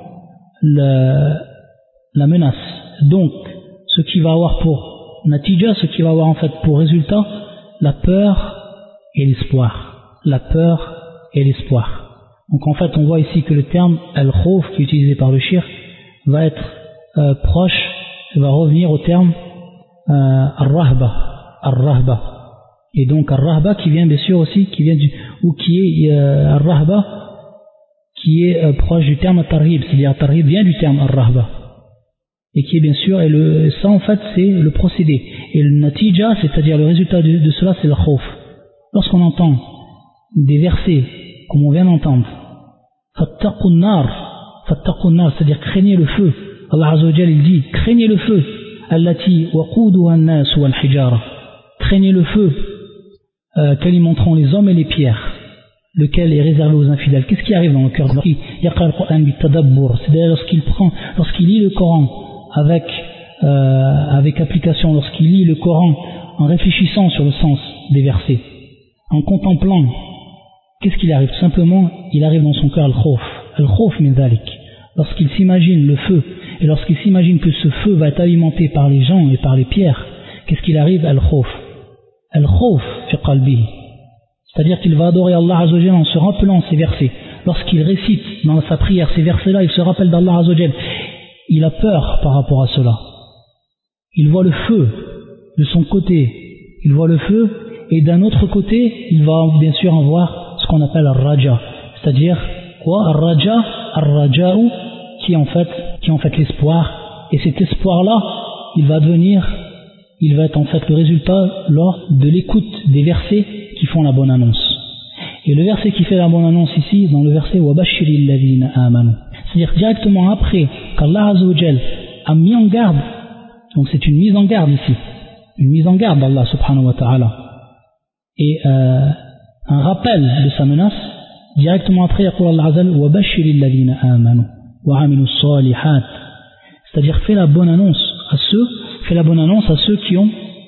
le, la menace. Donc, ce qui va avoir pour natija, ce qui va avoir en fait pour résultat, la peur et l'espoir. La peur et l'espoir. Donc en fait, on voit ici que le terme al-khawf qui est utilisé par le shir va être euh, proche, va revenir au terme euh, al-rahba, al-rahba. Et donc al-rahba qui vient bien sûr aussi, qui vient du, ou qui est euh, al-rahba, qui est euh, proche du terme al-tarhib, c'est-à-dire al-tarhib vient du terme al-rahba. Et qui est bien sûr, et le, ça en fait c'est le procédé. Et le natija, c'est-à-dire le résultat de, de cela, c'est le khawf. Lorsqu'on entend des versets, comme on vient d'entendre, fattaqun nar, fattaqun nar, c'est-à-dire craignez le feu. Allah Azza wa Jal il dit, craignez le feu, allati waquduha an-nas wal hijara. Craignez le feu, euh, qu'alimenteront les hommes et les pierres, lequel est réservé aux infidèles. Qu'est-ce qui arrive dans le cœur de l'homme? C'est-à-dire lorsqu'il prend, lorsqu'il lit le Coran avec, euh, avec application, lorsqu'il lit le Coran en réfléchissant sur le sens des versets, en contemplant, qu'est-ce qu'il arrive? Tout simplement, il arrive dans son cœur al-khawf, al-khawf min dhalik. Lorsqu'il s'imagine le feu, et lorsqu'il s'imagine que ce feu va être alimenté par les gens et par les pierres, qu'est-ce qu'il arrive? Al-khawf, al-khawf fi qalbihi. C'est-à-dire qu'il va adorer Allah Azza wa Jal en se rappelant ces versets. Lorsqu'il récite dans sa prière ces versets-là, il se rappelle d'Allah Azza wa Jal. Il a peur par rapport à cela. Il voit le feu de son côté, il voit le feu, et d'un autre côté, il va bien sûr en voir ce qu'on appelle al-raja. C'est-à-dire quoi? Al-raja, al-raja'u, qui est en fait, qui est en fait l'espoir. Et cet espoir-là, il va devenir, il va être en fait le résultat lors de l'écoute des versets qui font la bonne annonce. Et le verset qui fait la bonne annonce ici, dans le verset وَبَشِّرِ الَّذِينَ آمَنُوا, c'est-à-dire directement après qu'Allah Azza wa Jal a mis en garde, donc c'est une mise en garde ici, une mise en garde d'Allah subhanahu wa ta'ala, et euh, un rappel de sa menace, directement après يقول Allah Azza wa Jal وَبَشِّرِ الَّذِينَ آمَنُوا وَعَمِلُوا الصَّالِحَاتِ, c'est-à-dire fait la bonne annonce à ceux, fait la bonne annonce à ceux qui ont,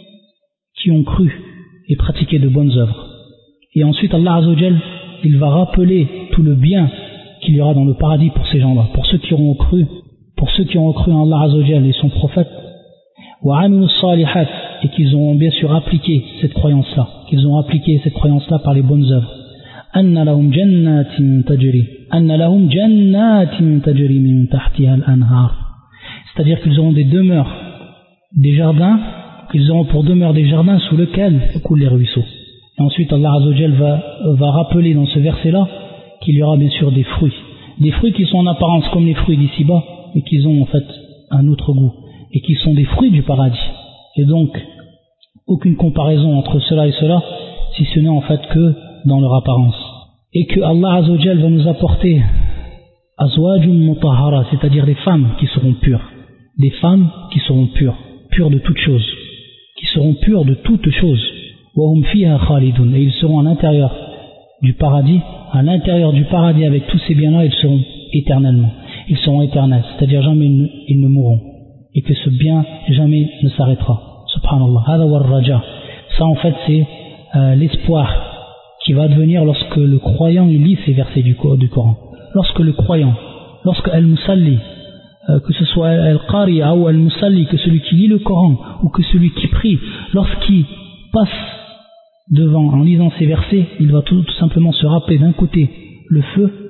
qui ont cru et pratiquer de bonnes œuvres. Et ensuite Allah Azza wa Jal, il va rappeler tout le bien qu'il y aura dans le paradis pour ces gens-là, pour ceux qui auront cru, pour ceux qui auront cru en Allah Azza wa Jal et son prophète, وَعَمِلُوا الصَّالِحَاتِ, et qu'ils ont bien sûr appliqué cette croyance-là, qu'ils ont appliqué cette croyance-là par les bonnes œuvres. أَنَّ لَهُمْ جَنَّاتٍ تَجْرِي أَنَّ لَهُمْ جَنَّاتٍ تَجْرِي مِنْ تَحْتِهَا الْأَنْهَارُ, c'est-à-dire qu'ils auront des demeures, des jardins, qu'ils auront pour demeure des jardins sous lesquels coulent les ruisseaux. Et ensuite Allah Azza wa Jal va, va rappeler dans ce verset-là qu'il y aura bien sûr des fruits. Des fruits qui sont en apparence comme les fruits d'ici-bas, mais qui ont en fait un autre goût, et qui sont des fruits du paradis. Et donc, aucune comparaison entre cela et cela, si ce n'est en fait que dans leur apparence. Et que Allah Azza wa Jal va nous apporter azwajun mutahhara, c'est-à-dire des femmes qui seront pures. Des femmes qui seront pures, pures de toutes choses. Qui seront purs de toutes choses, وَهُمْ فِيهَا خَالِدُونَ, et ils seront à l'intérieur du paradis, à l'intérieur du paradis avec tous ces biens-là, ils seront éternellement, ils seront éternels, c'est-à-dire jamais ils ne, ils ne mourront, et que ce bien jamais ne s'arrêtera. Subhanallah, هذا هو الرجاء. Ça en fait c'est euh, l'espoir qui va devenir lorsque le croyant il lit ces versets du, du Coran. Lorsque le croyant, lorsque al-musalli, Euh, que ce soit al-qari'a ou al-musalli, que celui qui lit le Coran ou que celui qui prie, lorsqu'il passe devant en lisant ces versets, il va tout, tout simplement se rappeler d'un côté le feu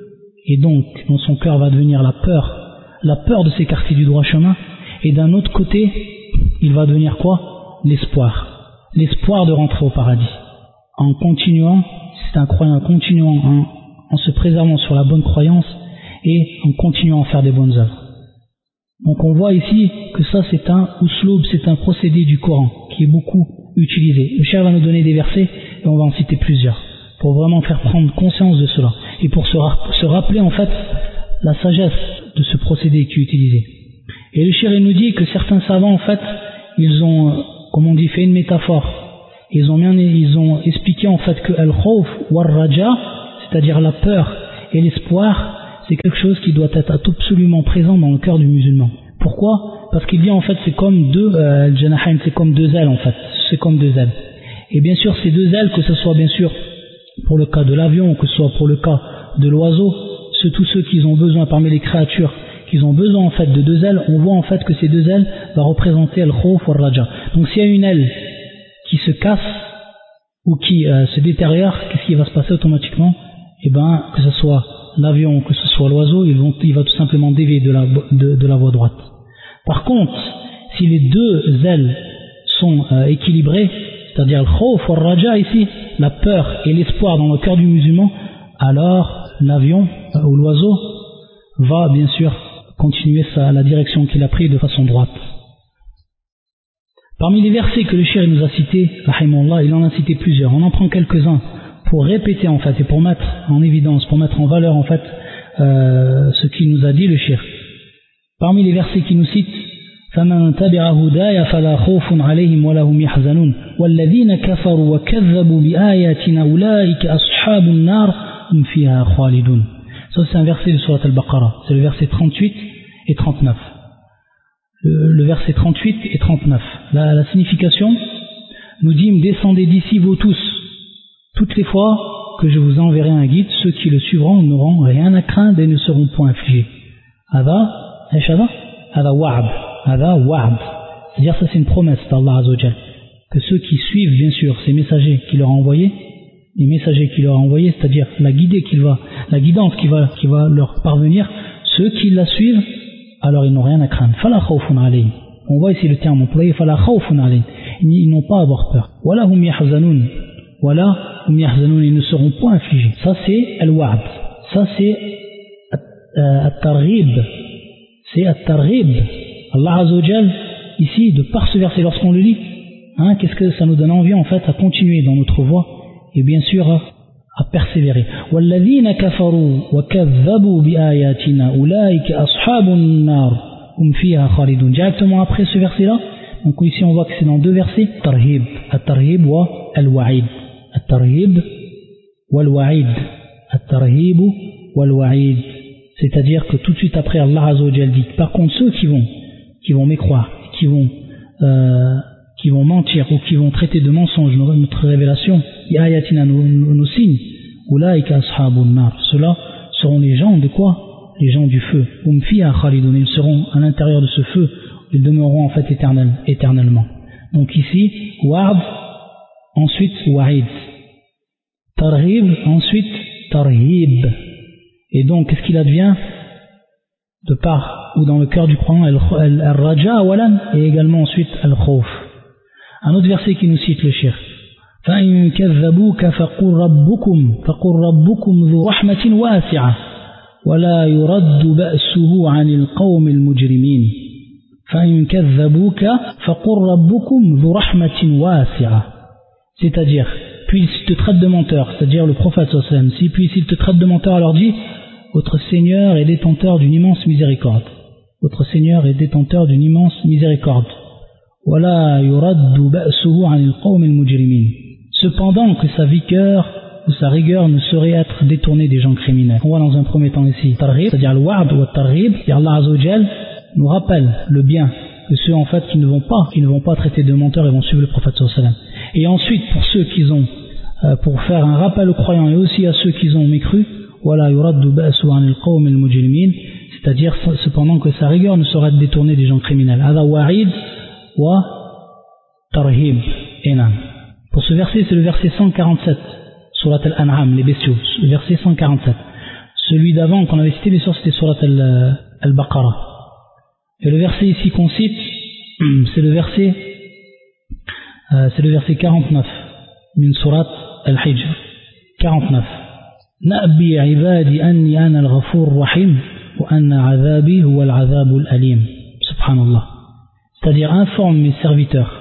et donc dans son cœur va devenir la peur, la peur de s'écarter du droit chemin, et d'un autre côté, il va devenir quoi? L'espoir, l'espoir de rentrer au paradis. En continuant, c'est un croyant, en continuant, en, en se préservant sur la bonne croyance et en continuant à faire des bonnes œuvres. Donc on voit ici que ça c'est un usloub, c'est un procédé du Coran qui est beaucoup utilisé. Le cheikh va nous donner des versets et on va en citer plusieurs pour vraiment faire prendre conscience de cela et pour se, se rappeler en fait la sagesse de ce procédé qui est utilisé. Et le cheikh nous dit que certains savants en fait ils ont, comme on dit, fait une métaphore. Ils ont, bien, ils ont expliqué en fait que al-khawf wa al-raja, c'est-à-dire la peur et l'espoir, c'est quelque chose qui doit être absolument présent dans le cœur du musulman. Pourquoi? Parce qu'il dit en fait c'est comme deux euh, al-janahayn, c'est comme deux ailes en fait, c'est comme deux ailes. Et bien sûr ces deux ailes, que ce soit bien sûr pour le cas de l'avion ou que ce soit pour le cas de l'oiseau, ceux, tous ceux qui ont besoin parmi les créatures, qui ont besoin en fait de deux ailes, on voit en fait que ces deux ailes vont représenter al-khawf wa al-raja. Donc s'il y a une aile qui se casse ou qui euh, se détériore, qu'est-ce qui va se passer automatiquement? Eh bien, que ce soit l'avion ou que ce soit l'oiseau, il, il va tout simplement dévier de la, de, de la voie droite. Par contre, si les deux ailes sont euh, équilibrées, c'est-à-dire le khawf ou raja ici, la peur et l'espoir dans le cœur du musulman, alors l'avion euh, ou l'oiseau va bien sûr continuer sa, la direction qu'il a prise de façon droite. Parmi les versets que le cheikh nous a cités, rahimahullah, il en a cité plusieurs. On en prend quelques-uns pour répéter en fait et pour mettre en évidence, pour mettre en valeur en fait euh, ce qu'il nous a dit le cheikh. Parmi les versets qu'il nous cite, فَمَنْ تَبِعَ هُدَايَ فَلَا خَوْفٌ عَلَيْهِمْ وَلَا هُمْ يَحْزَنُونَ وَالَّذِينَ كَفَرُوا وَكَذَّبُوا بِآيَاتِنَا أُولَٰئِكَ أَصْحَابُ النَّارِ هُمْ فِيهَا خَالِدُونَ. Ça c'est un verset de Surat Al-Baqarah, c'est le verset trente-huit et trente-neuf. Le, le verset trente-huit et trente-neuf. La, la signification nous dit: descendez d'ici vous tous, toutes les fois que je vous enverrai un guide, ceux qui le suivront n'auront rien à craindre et ne seront point affligés. Hada, hada, hada wa'ad, hada wa'ad. C'est-à-dire ça c'est une promesse d'Allah Azza wa Jal, que ceux qui suivent bien sûr ces messagers qu'il leur a envoyés, les messagers qu'il leur a envoyés, c'est-à-dire la guidée qu'il va, la guidance qui va, qui va leur parvenir, ceux qui la suivent, alors ils n'ont rien à craindre. Fala khawfun alayhim. On voit ici le terme employé, fala khawfun alayhim. Ils n'ont pas à avoir peur. Wala hum yahzanun. Wala hum yahzanun. Ils ne seront point affligés. Ça c'est al-wa'd. Ça c'est at-targhib. C'est at-targhib. Allah Azza wa Jal, ici, de par ce verset, lorsqu'on le lit, hein, qu'est-ce que ça nous donne envie en fait à continuer dans notre voie et bien sûr à persévérer. وَالَّذِينَ كَفَرُوا وَكَذَّبُوا بِآيَاتِنَا أُولَٰئِكَ أَصْحَابُ النَّارِ هُمْ فِيهَا خَالِدُونَ. Directement après ce verset-là, donc ici on voit que c'est dans deux versets, tarhib, at-tarhib wa al-wa'id, at-tarhib wal-wa'id, at-tarhib wal-wa'id. C'est-à-dire que tout de suite après Allah Azza wa Jal dit, par contre ceux qui vont, qui vont mécroire, qui vont euh, qui vont mentir ou qui vont traiter de mensonge notre révélation, ayatina, nos, nos, nos signes, ulaika ashabun nar, ceux-là seront les gens de quoi? Les gens du feu. Hum fiha khalidun, ils seront à l'intérieur de ce feu, ils demeureront en fait éternel, éternellement. Donc ici, wa'd, ensuite wa'id, tarhib, ensuite tarhib. Et donc qu'est-ce qu'il advient? De part ou dans le cœur du croyant, al-raja awalan, et également ensuite al-khawf. Un autre verset qui nous cite le cheikh. فَإِن كَذَّبُوكَ فَقُلْ رَبُّكُمْ فَقُلْ رَبُّكُمْ ذُو رَحْمَةٍ وَاسِعَةٍ وَلَا يُرَدُّ بَأْسُهُ عَنِ الْقَوْمِ الْمُجْرِمِينَ. فَإِن كَذَّبُوكَ فَقُلْ رَبُّكُمْ ذُو رَحْمَةٍ وَاسِعَةٍ. C'est-à-dire, puis s'il te traite de menteur, c'est-à-dire le prophète sallallahu alayhi wa sallam, si puis s'il te traite de menteur, alors dit: votre Seigneur est détenteur d'une immense miséricorde. Votre Seigneur est détenteur d'une immense miséricorde. وَلَا يُرَدُّ بَأْسُهُ عَنِ الْقَوْمِ الْمُجْرِمِينَ. Cependant que sa vigueur ou sa rigueur ne saurait être détournée des gens criminels. On voit dans un premier temps ici, targhib, c'est-à-dire le wa'd ou le targhib, et Allah Azza wa Jal nous rappelle le bien que ceux en fait qui ne vont pas, qui ne vont pas traiter de menteurs et vont suivre le prophète sallallahu alayhi wa sallam. Et ensuite pour ceux qui ont, euh, pour faire un rappel aux croyants et aussi à ceux qui ont mécru, وَلَا يُرَدُّ بَأْسُهُ عَنِ الْقَوْمِ الْمُجْرِمِينَ, c'est-à-dire cependant que sa rigueur ne saurait être détournée des gens criminels. هذا وعيد wa tarhib. Pour ce verset, c'est le verset cent quarante-sept, Surat Al-An'am, les bestiaux, le verset cent quarante-sept. Celui d'avant qu'on avait cité, bien sûr, c'était surat al-Baqarah. Et le verset ici qu'on cite, c'est le verset, euh, c'est le verset quarante-neuf, min surat al-Hijr, quarante-neuf. Na'bi ibadi anni ana al-Ghafur rahim wa anna azabi huwa al-azab al-alim. Subhanallah. C'est-à-dire informe mes serviteurs.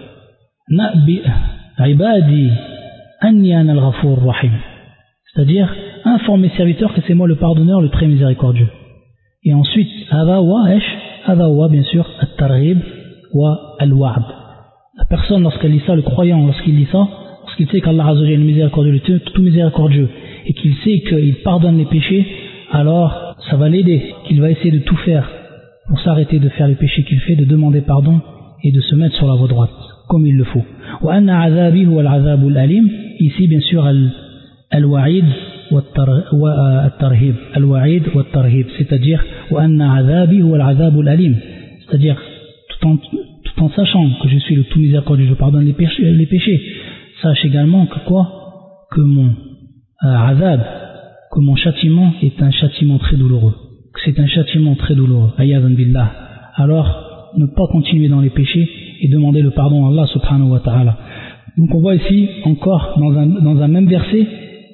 Na'bi ibadi anni ana al-Ghafur rahim. C'est-à-dire informe mes serviteurs que c'est moi le pardonneur, le très miséricordieux. Et ensuite, hada wa esh, hada wa bien sûr at-targhib wa al-wa'd. La personne lorsqu'elle lit ça, le croyant lorsqu'il lit ça, lorsqu'il sait qu'Allah Azza wa Jalla est le miséricordieux, le tout miséricordieux, et qu'il sait qu'il pardonne les péchés, alors ça va l'aider, qu'il va essayer de tout faire pour s'arrêter de faire les péchés qu'il fait, de demander pardon et de se mettre sur la voie droite, comme il le faut. Wa anna azabi huwa al-azab al-alim. Ici bien sûr al-wa'id wa al-tarhib, al-wa'id wa al-tarhib, c'est-à-dire wa anna azabi huwa al-azab al-alim, c'est-à-dire tout en, tout en sachant que je suis le tout miséricordieux, je pardonne les péchés, les péchés, sache également que quoi, que mon euh, azab, que mon châtiment est un châtiment très douloureux, que c'est un châtiment très douloureux. Ayadhan billah. Alors ne pas continuer dans les péchés et demander le pardon à Allah subhanahu wa ta'ala. Donc on voit ici encore dans un, dans un même verset,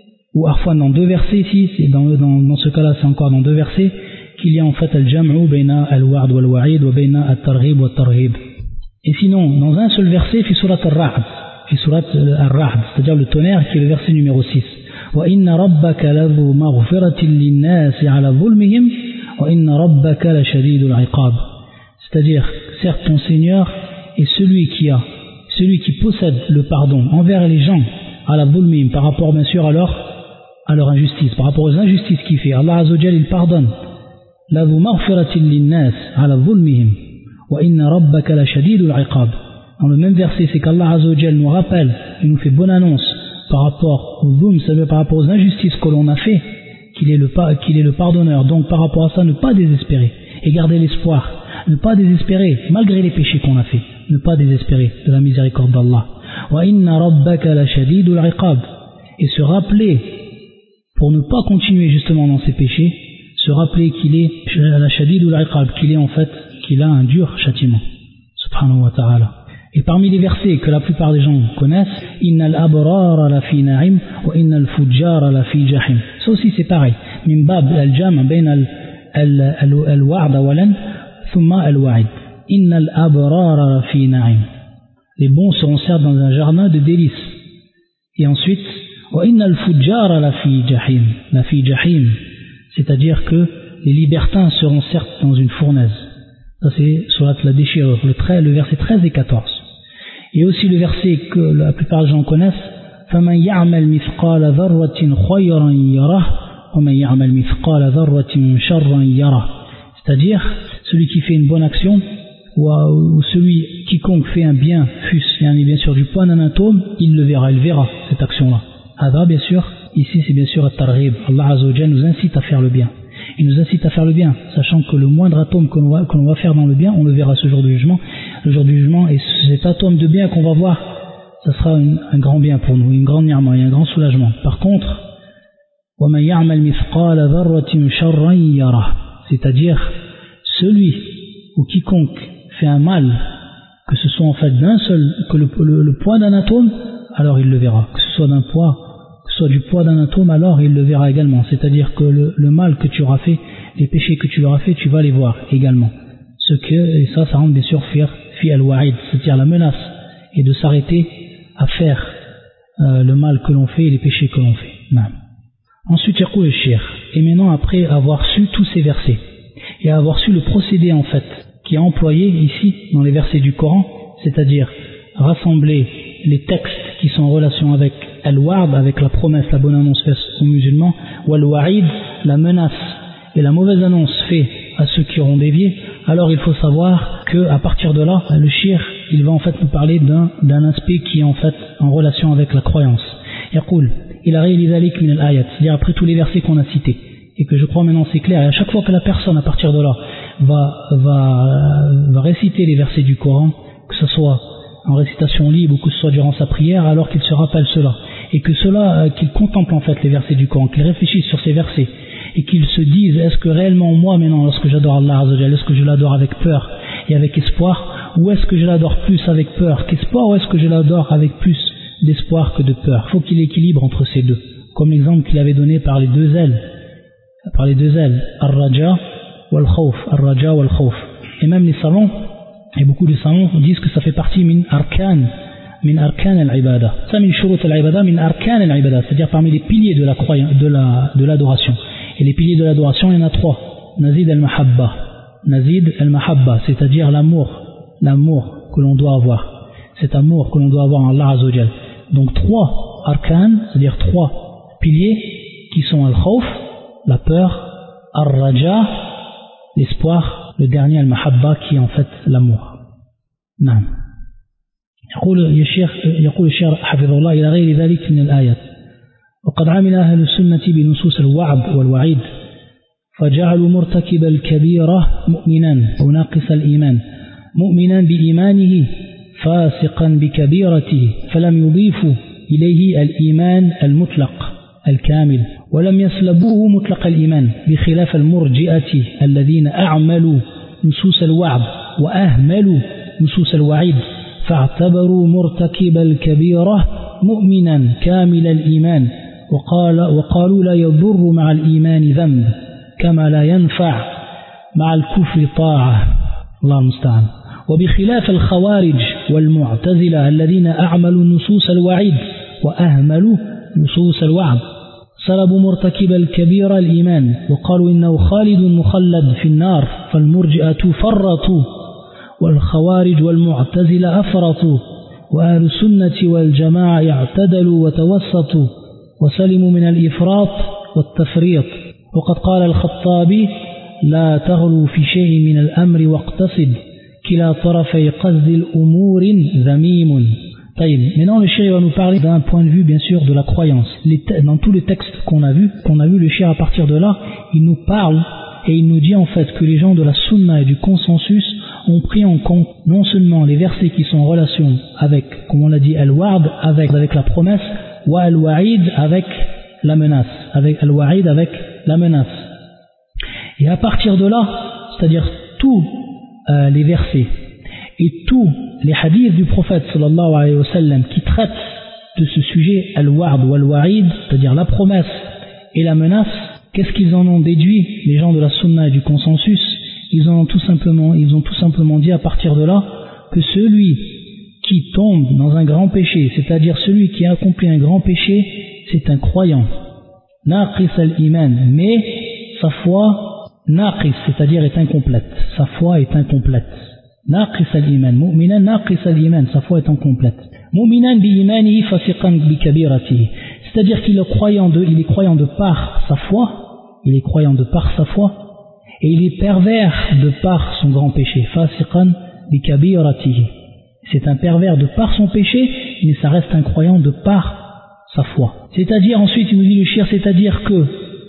ou parfois dans deux versets ici, c'est dans, dans, dans ce cas-là c'est encore dans deux versets, qu'il y a en fait al-jam'u bayna al-wa'd wal-wa'id wa bayna al-targhib wa al-targhib. Et sinon, dans un seul verset, fi surat al-Ra'd, fi surat al-Ra'd, c'est-à-dire le tonnerre qui est le verset numéro six. Wa inna rabbaka ladhu maghfiratin lin-nasi ala dhulmihim wa inna rabbaka la shadidul 'iqab. C'est-à-dire, certes ton Seigneur est celui qui a, celui qui possède le pardon envers les gens à la dhulmihim, par rapport bien sûr à leur, à leur injustice, par rapport aux injustices qu'il fait. Allah Azza wa Jalla il pardonne. Ladhu maghfiratin lin-nas ala dhulmihim wa inna rabbaka la shadidul 'iqab. Dans le même verset, c'est qu'Allah Azza wa Jalla nous rappelle, il nous fait bonne annonce par rapport aux dhulm, c'est-à-dire par rapport aux injustices que l'on a fait, qu'il est le, qu'il est le pardonneur. Donc par rapport à ça, ne pas désespérer et garder l'espoir, ne pas désespérer malgré les péchés qu'on a fait, ne pas désespérer de la miséricorde d'Allah. Wa inna rabbaka la shadidul 'iqab. Et se rappeler, pour ne pas continuer justement dans ces péchés, se rappeler qu'il est la shadidul 'iqab, qu'il est en fait, qu'il a un dur châtiment. Subhanahu wa ta'ala. Et parmi les versets que la plupart des gens connaissent, innal abrara la fi na'im wa innal fujjara la fi jahim. Ça aussi c'est pareil. Min bab al-jam' bayna al-wa'd awalan thumma al-wa'id. Innal abrara la fi na'im. Les bons seront certes dans un jardin de délices. Et ensuite, wa innal fujjara la fi jahim. La fi jahim, c'est-à-dire que les libertins seront certes dans une fournaise. Ça c'est surat la déchirure, le, le verset treize et quatorze. Et aussi le verset que la plupart des gens connaissent, فَمَنْ يَعْمَلْ مِثْقَالَ ذَرَّةٍ خَيْرًا يَرَهُ وَمَنْ يَعْمَلْ مِثْقَالَ ذَرَّةٍ شَرًّا يَرَهُ. C'est-à-dire, celui qui fait une bonne action, ou, ou celui quiconque fait un bien, fût-ce bien sûr du poids d'un atome, il le verra, il verra cette action-là. Hada, bien sûr, ici c'est bien sûr at-targhib. Allah Azza wa Jalla nous incite à faire le bien. Il nous incite à faire le bien, sachant que le moindre atome que l'on va, que l'on va faire dans le bien, on le verra ce jour du jugement, le jour du jugement, et cet atome de bien qu'on va voir, ça sera une, un grand bien pour nous, une grande ni'ma et un grand soulagement. Par contre, وَمَنْ يَعْمَلْ مِثْقَالَ ذَرَّةٍ شَرًّا يَرَهُ, c'est-à-dire celui ou quiconque fait un mal, que ce soit en fait d'un seul, que le, le, le poids d'un atome, alors il le verra, que ce soit d'un poids, soit du poids d'un atome, alors il le verra également. C'est-à-dire que le, le mal que tu auras fait, les péchés que tu auras fait, tu vas les voir également. Ce que, et ça, ça rentre bien sûr fi fi al-wa'id, c'est-à-dire la menace, et de s'arrêter à faire euh, le mal que l'on fait et les péchés que l'on fait. Non. Ensuite, yaqul le shir. Et maintenant, après avoir su tous ces versets, et avoir su le procédé en fait, qui est employé ici, dans les versets du Coran, c'est-à-dire rassembler les textes qui sont en relation avec al-wa'd, avec la promesse, la bonne annonce faite aux musulmans, ou al-wa'id, la menace et la mauvaise annonce faite à ceux qui auront dévié, alors il faut savoir qu'à partir de là, le shir, il va en fait nous parler d'un, d'un aspect qui est en fait en relation avec la croyance. Yaqul, il a réalisé alik min al-ayat, c'est-à-dire après tous les versets qu'on a cités, et que je crois maintenant c'est clair, et à chaque fois que la personne à partir de là va, va, va réciter les versets du Coran, que ce soit en récitation libre ou que ce soit durant sa prière, alors qu'il se rappelle cela, et que cela, euh, qu'il contemple en fait les versets du Coran, qu'il réfléchisse sur ces versets, et qu'ils se disent est-ce que réellement moi maintenant lorsque j'adore Allah Azza wa Jalla, est-ce que je l'adore avec peur et avec espoir, ou est-ce que je l'adore plus avec peur qu'espoir, ou est-ce que je l'adore avec plus d'espoir que de peur? Il faut qu'il y ait équilibre entre ces deux, comme l'exemple qu'il avait donné par les deux ailes, par les deux ailes, Ar-Raja wal-Khawf, Ar-Raja wal-Khawf. Et même les savants, et beaucoup de savants disent que ça fait partie min arkan, min arkan al-ibada. Ça min shurut al-ibada, min arkan al-ibada, c'est-à-dire parmi les piliers de la croyance, de la, de l'adoration. Et les piliers de l'adoration, il y en a trois. Nazid al-Mahabba, Nazid al-Mahabba, c'est-à-dire l'amour, l'amour que l'on doit avoir, cet amour que l'on doit avoir en Allah Azza wa Jal. Donc trois arkan, c'est-à-dire trois piliers qui sont al-Khawf, la peur, ar-Raja, l'espoir, le dernier al-Mahabba qui est en fait l'amour. نعم. يقول الشيخ يقول الشيخ حفظه الله إلى غير ذلك من الآيات. وقد عمل أهل السنة بنصوص الوعد والوعيد فجعلوا مرتكب الكبيرة مؤمنا أو ناقص الإيمان، مؤمنا بإيمانه فاسقا بكبيرته، فلم يضيفوا إليه الإيمان المطلق الكامل ولم يسلبوه مطلق الإيمان، بخلاف المرجئة الذين أعملوا نصوص الوعد وأهملوا نصوص الوعيد فاعتبروا مرتكب الكبيرة مؤمنا كامل الإيمان، وقال وقالوا لا يضر مع الإيمان ذنب كما لا ينفع مع الكفر طاعة. الله المستعان. وبخلاف الخوارج والمعتزلة الذين أعملوا نصوص الوعيد وأهملوا نصوص الوعد سلبوا مرتكب الكبيرة الإيمان وقالوا إنه خالد مخلد في النار، فالمرجئة فرطوا والخوارج والمعتزلة أفرطوا، وأهل السنة والجماعة اعتدلوا وتوسطوا وسلموا من الإفراط والتفريط. وقد قال الخطابي لا تغلوا في شيء من الأمر واقتصد كلا طرفي قصد الأمور ذميم. Maintenant le cheikh va nous parler d'un point de vue bien sûr de la croyance. Les dans tous les textes qu'on a vus, qu'on a vu le cheikh à partir de là, il nous parle et il nous dit en fait que les gens de la sunna et du consensus ont pris en compte non seulement les versets qui sont en relation avec, comme on l'a dit, al-wa'd, avec, avec la promesse, wa al-wa'id avec la menace, avec al-wa'id avec la menace. Et à partir de là, c'est-à-dire tous euh, les versets et tous les hadiths du prophète sallallahu alayhi wa sallam qui traitent de ce sujet al-wa'd ou al-wa'id, c'est-à-dire la promesse et la menace, qu'est-ce qu'ils en ont déduit, les gens de la sunna et du consensus? Ils ont tout simplement, ils ont tout simplement dit à partir de là que celui qui tombe dans un grand péché, c'est-à-dire celui qui a accompli un grand péché, c'est un croyant. Naqis al-iman, mais sa foi naqis, c'est-à-dire est incomplète. Sa foi est incomplète. Naqis al-iman, mu'minan naqis al-iman, sa foi est incomplète. Mu'minan bi-imanihi fasiqan bi-kabiratihi, c'est-à-dire qu'il est croyant de, il est croyant de par sa foi, il est croyant de par sa foi, et il est pervers de par son grand péché. Fasiqan bi-kabiratihi, c'est un pervers de par son péché, mais ça reste un croyant de par sa foi. C'est-à-dire, ensuite, il nous dit le shir, c'est-à-dire que,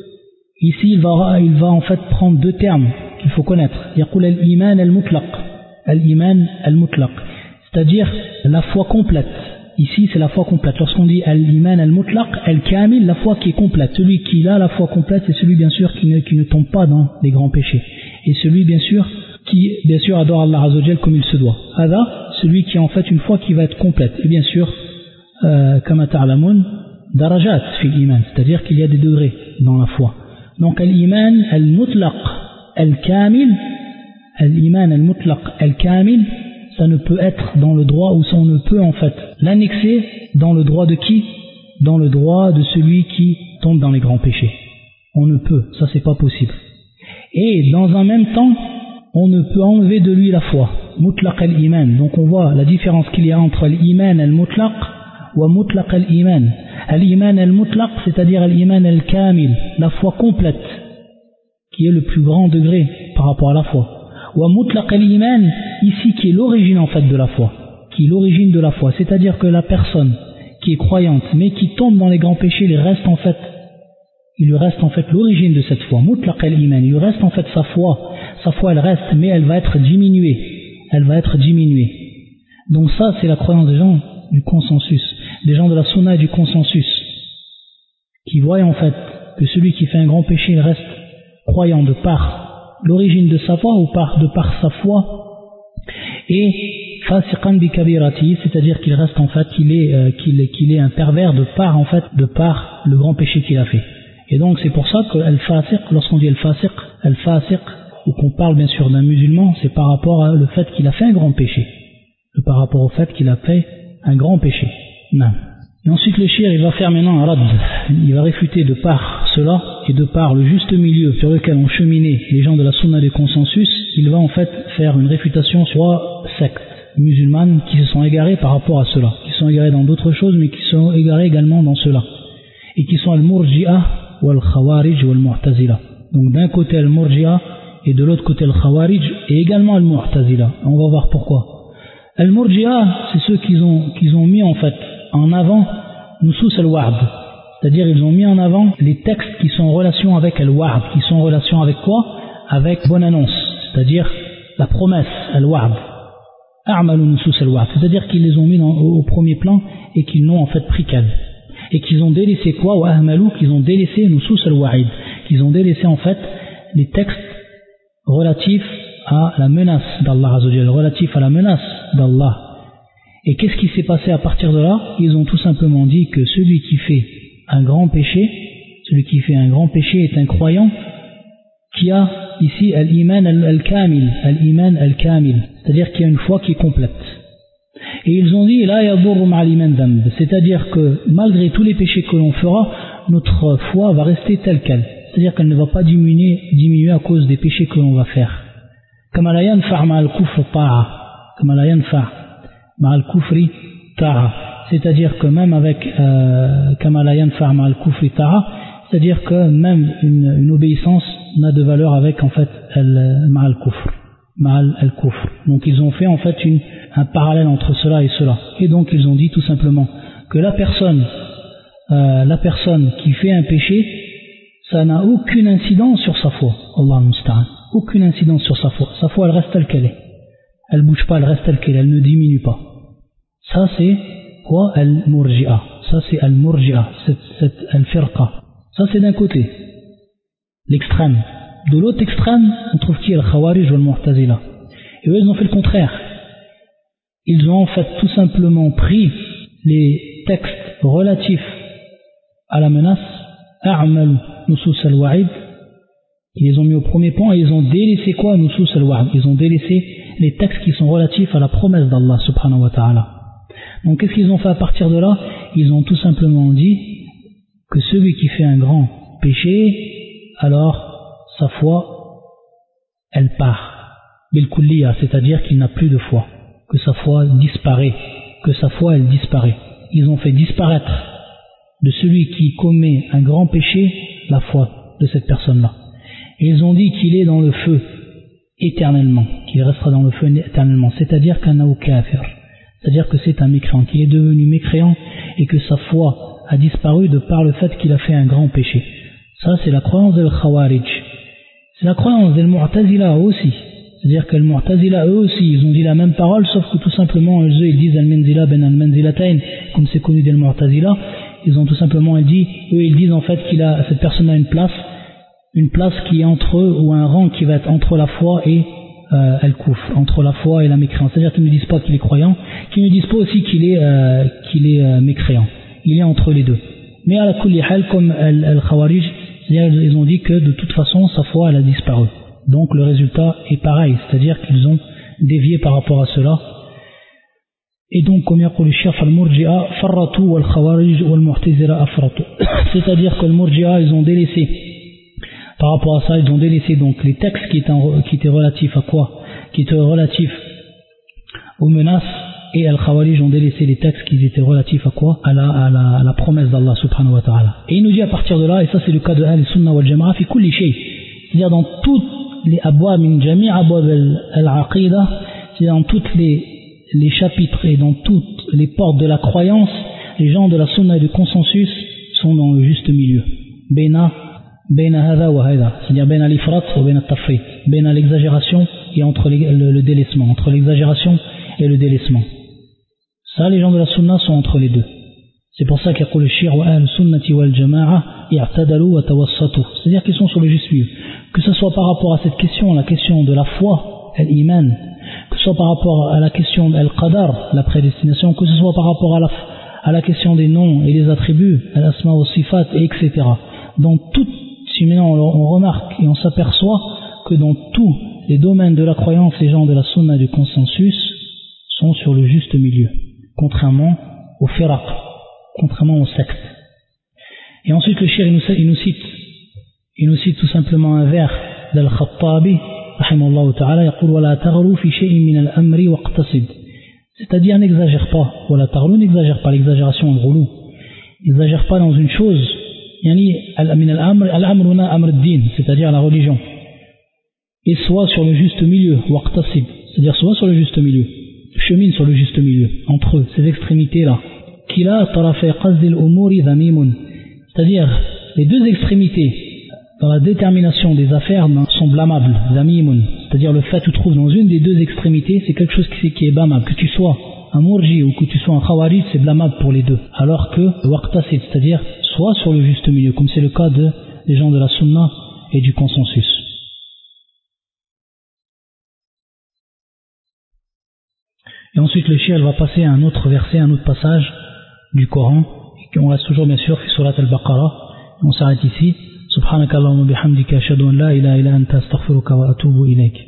ici, il va, il va en fait prendre deux termes qu'il faut connaître. Yaqul al-iman al-mutlaq, al-iman al-mutlaq, c'est-à-dire la foi complète. Ici, c'est la foi complète. Lorsqu'on dit al-iman al-mutlaq, al-kamil, la foi qui est complète. Celui qui a la foi complète, c'est celui, bien sûr, qui ne, qui ne tombe pas dans les grands péchés. Et celui, bien sûr, qui, bien sûr, adore Allah Azza wa Jal comme il se doit. Hada, celui qui a en fait une foi qui va être complète. Et bien sûr, kama ta'lamun, darajat fi l'iman, c'est-à-dire qu'il y a des degrés dans la foi. Donc, al-iman al-mutlaq, al-kamil, al-iman al-mutlaq, al-kamil, ça ne peut être dans le droit, ou ça on ne peut en fait l'annexer dans le droit de qui? Dans le droit de celui qui tombe dans les grands péchés. On ne peut, ça c'est pas possible. Et dans un même temps, on ne peut enlever de lui la foi. Mutlaq al-iman. Donc on voit la différence qu'il y a entre l'iman al-mutlaq wa mutlaq al-iman. Al-iman al-mutlaq, c'est-à-dire al-iman al-kamil, la foi complète, qui est le plus grand degré par rapport à la foi. Wa mutlaq al-iman, ici qui est l'origine en fait de la foi, qui est l'origine de la foi, c'est-à-dire que la personne qui est croyante mais qui tombe dans les grands péchés, il reste en fait, il lui reste en fait l'origine de cette foi, mutlaq al-iman, il lui reste en fait sa foi, sa foi elle reste mais elle va être diminuée, elle va être diminuée. Donc ça c'est la croyance des gens du consensus, des gens de la sunna et du consensus, qui voient en fait que celui qui fait un grand péché il reste croyant de par l'origine de sa foi ou par, de par sa foi, et fasiqan bi kabirati, c'est-à-dire qu'il reste en fait, qu'il est, euh, qu'il est, qu'il est un pervers de par en fait, de par le grand péché qu'il a fait. Et donc c'est pour ça que al-fasiq, lorsqu'on dit al-fasiq, al-fasiq, ou qu'on parle bien sûr d'un musulman, c'est par rapport au fait qu'il a fait un grand péché, par rapport au fait qu'il a fait un grand péché. Non. Et ensuite le shir, il va faire maintenant un rad, il va réfuter de par cela et de par le juste milieu sur lequel ont cheminé les gens de la sunna des consensus, il va en fait faire une réfutation sur trois sectes musulmanes qui se sont égarées par rapport à cela, qui sont égarées dans d'autres choses mais qui sont égarées également dans cela, et qui sont al-murji'a ou al-khawarij ou al-mu'tazila. Donc d'un côté al-murji'a et de l'autre côté al-khawarij et également al-mu'tazila. On va voir pourquoi. Al-murji'a, c'est ceux qui ont, qui ont mis en fait en avant nusus al-wa'd, c'est-à-dire ils ont mis en avant les textes qui sont en relation avec al-wa'd, qui sont en relation avec quoi? Avec bonne annonce, c'est-à-dire la promesse al-wa'd, a'malu nusus al-wa'd, c'est-à-dire qu'ils les ont mis dans, au, au premier plan et qu'ils n'ont en fait pris qu'elle, et qu'ils ont délaissé quoi? Wa ahmalu, qu'ils ont délaissé nusus al-wa'id, qu'ils ont délaissé en fait les textes relatifs à la menace d'Allah Azza wa Jalla, relatifs à la menace d'Allah. Et qu'est-ce qui s'est passé à partir de là? Ils ont tout simplement dit que celui qui fait un grand péché, celui qui fait un grand péché est un croyant qui a ici al-iman al-kamil, al-iman al-kamil, c'est-à-dire qu'il y a une foi qui est complète. Et ils ont dit la yadurru ma'al iman dhanb, c'est-à-dire que malgré tous les péchés que l'on fera, notre foi va rester telle qu'elle, c'est-à-dire qu'elle ne va pas diminuer, diminuer à cause des péchés que l'on va faire. Kama la yanfa' ma'al kufr ta'a, kama la yanfa' ma'al kufri ta'a, c'est-à-dire que même avec euh, kama la yanfa' ma'al kufri ta'a, c'est-à-dire que même une, une obéissance n'a de valeur avec en fait ma'al kufr, ma'al al-kufr. Donc ils ont fait en fait une, un parallèle entre cela et cela. Et donc ils ont dit tout simplement que la personne, euh, la personne qui fait un péché, ça n'a aucune incidence sur sa foi. Allah musta'an. Aucune incidence sur sa foi. Sa foi, elle reste telle qu'elle est. Elle bouge pas, elle reste telle qu'elle est, elle ne diminue pas. Ça c'est quoi? Al-murji'a. Ça c'est al-murji'a, c'est al-firqa. Ça c'est d'un côté, l'extrême. De l'autre extrême, on trouve qui? Al-khawarij ou al-mu'tazila. Et eux, ils ont fait le contraire. Ils ont en fait tout simplement pris les textes relatifs à la menace, a'mal nusus al-wa'id, ils les ont mis au premier plan et ils ont délaissé quoi? Nusus al-wa'id. Ils ont délaissé les textes qui sont relatifs à la promesse d'Allah subhanahu wa ta'ala. Donc qu'est-ce qu'ils ont fait à partir de là? Ils ont tout simplement dit que celui qui fait un grand péché, alors sa foi, elle part. Bil kulliya, c'est-à-dire qu'il n'a plus de foi, que sa foi disparaît, que sa foi elle disparaît. Ils ont fait disparaître de celui qui commet un grand péché la foi de cette personne-là. Et ils ont dit qu'il est dans le feu éternellement, qu'il restera dans le feu éternellement, c'est-à-dire qu'un ou kafir, c'est-à-dire que c'est un mécréant, qu'il est devenu mécréant et que sa foi a disparu de par le fait qu'il a fait un grand péché. Ça c'est la croyance del Khawarij. C'est la croyance del Mu'tazila aussi. C'est-à-dire que les Mu'tazila eux aussi, ils ont dit la même parole, sauf que tout simplement eux ils disent al-manzila ben al-manzilatayn, comme c'est connu des Mu'tazila. Ils ont tout simplement dit, eux ils disent en fait qu'il a, cette personne a une place, une place qui est entre eux, ou un rang qui va être entre la foi et euh, al-kufr, entre la foi et la mécréance. C'est-à-dire qu'ils ne disent pas qu'il est croyant, qu'ils ne disent pas aussi qu'il est, euh, qu'il est euh, mécréant. Il est entre les deux. Mais à la kulli hal, comme al-Khawarij, c'est-à-dire ils ont dit que de toute façon sa foi elle a disparu. Donc le résultat est pareil, c'est-à-dire qu'ils ont dévié par rapport à cela. Et donc, comme yaqul al-Shaykh al-Murji'a farratu wal-Khawarij wal-Mu'tazila afratu. C'est-à-dire que le Murji'a, ils ont délaissé, par rapport à ça, ils ont délaissé donc les textes qui étaient, qui étaient relatifs à quoi? Qui étaient relatifs aux menaces, et al-Khawarij ont délaissé les textes qui étaient relatifs à quoi? À la, à la, à la promesse d'Allah subhanahu wa ta'ala. Et il nous dit à partir de là, et ça c'est le cas de Ahl-Sunnah wal-Jama'a, fi kulli shay, c'est-à-dire dans toutes les abwab min jami' abwab al-aqida, c'est-à-dire dans toutes les les chapitres et dans toutes les portes de la croyance, les gens de la sunna et du consensus sont dans le juste milieu. Baina, baina hada wa hada, c'est-à-dire baina l'ifrat ou baina tafrit, baina l'exagération et entre les, le, le délaissement, entre l'exagération et le délaissement. Ça, les gens de la sunna sont entre les deux. C'est pour ça qu'il y a le shir wa al-sunnati wal-jama'a i'tadalu wa tawassatu. C'est-à-dire qu'ils sont sur le juste milieu. Que ce soit par rapport à cette question, la question de la foi, al-iman, que ce soit par rapport à la question al-qadar, la prédestination, que ce soit par rapport à la, à la question des noms et des attributs, al-asma wa sifat, et cetera. Dans tout, si maintenant on remarque et on s'aperçoit que dans tous les domaines de la croyance, les gens de la sunna et du consensus sont sur le juste milieu, contrairement au firaq, contrairement aux sectes. Et ensuite le shir il nous, il nous cite il nous cite tout simplement un vers d'Al-Khattabi rahimahullah ta'ala, يقول ولا تغلوا في شيء من الأمر واقتصد, c'est-à-dire n'exagère pas, ولا تغلوا, n'exagère pas, l'exagération le roulou, n'exagère pas dans une chose, yani min al-amr, al-amr huna amr ad-din, c'est-à-dire la religion, et soit sur le juste milieu, waqtasid, c'est-à-dire soit sur le juste milieu, chemine sur le juste milieu, entre eux, ces extrémités-là. Kila tarafay qasdil umuri dhamimun, c'est-à-dire les deux extrémités dans la détermination des affaires sont blâmables, dhamimun, c'est-à-dire le fait que tu trouves dans une des deux extrémités, c'est quelque chose qui, qui est blâmable, que tu sois un murji ou que tu sois un khawarij, c'est blâmable pour les deux, alors que waqtasid, c'est-à-dire soit sur le juste milieu, comme c'est le cas de, des gens de la sunna et du consensus. Et ensuite le shir va passer à un autre verset, un autre passage du Coran, et on reste toujours bien sûr fi surat al-Baqarah, on s'arrête ici. Subhanakallahumma bihamdika ashhadu an la ilaha illa anta astaghfiruka wa atubu ilayk.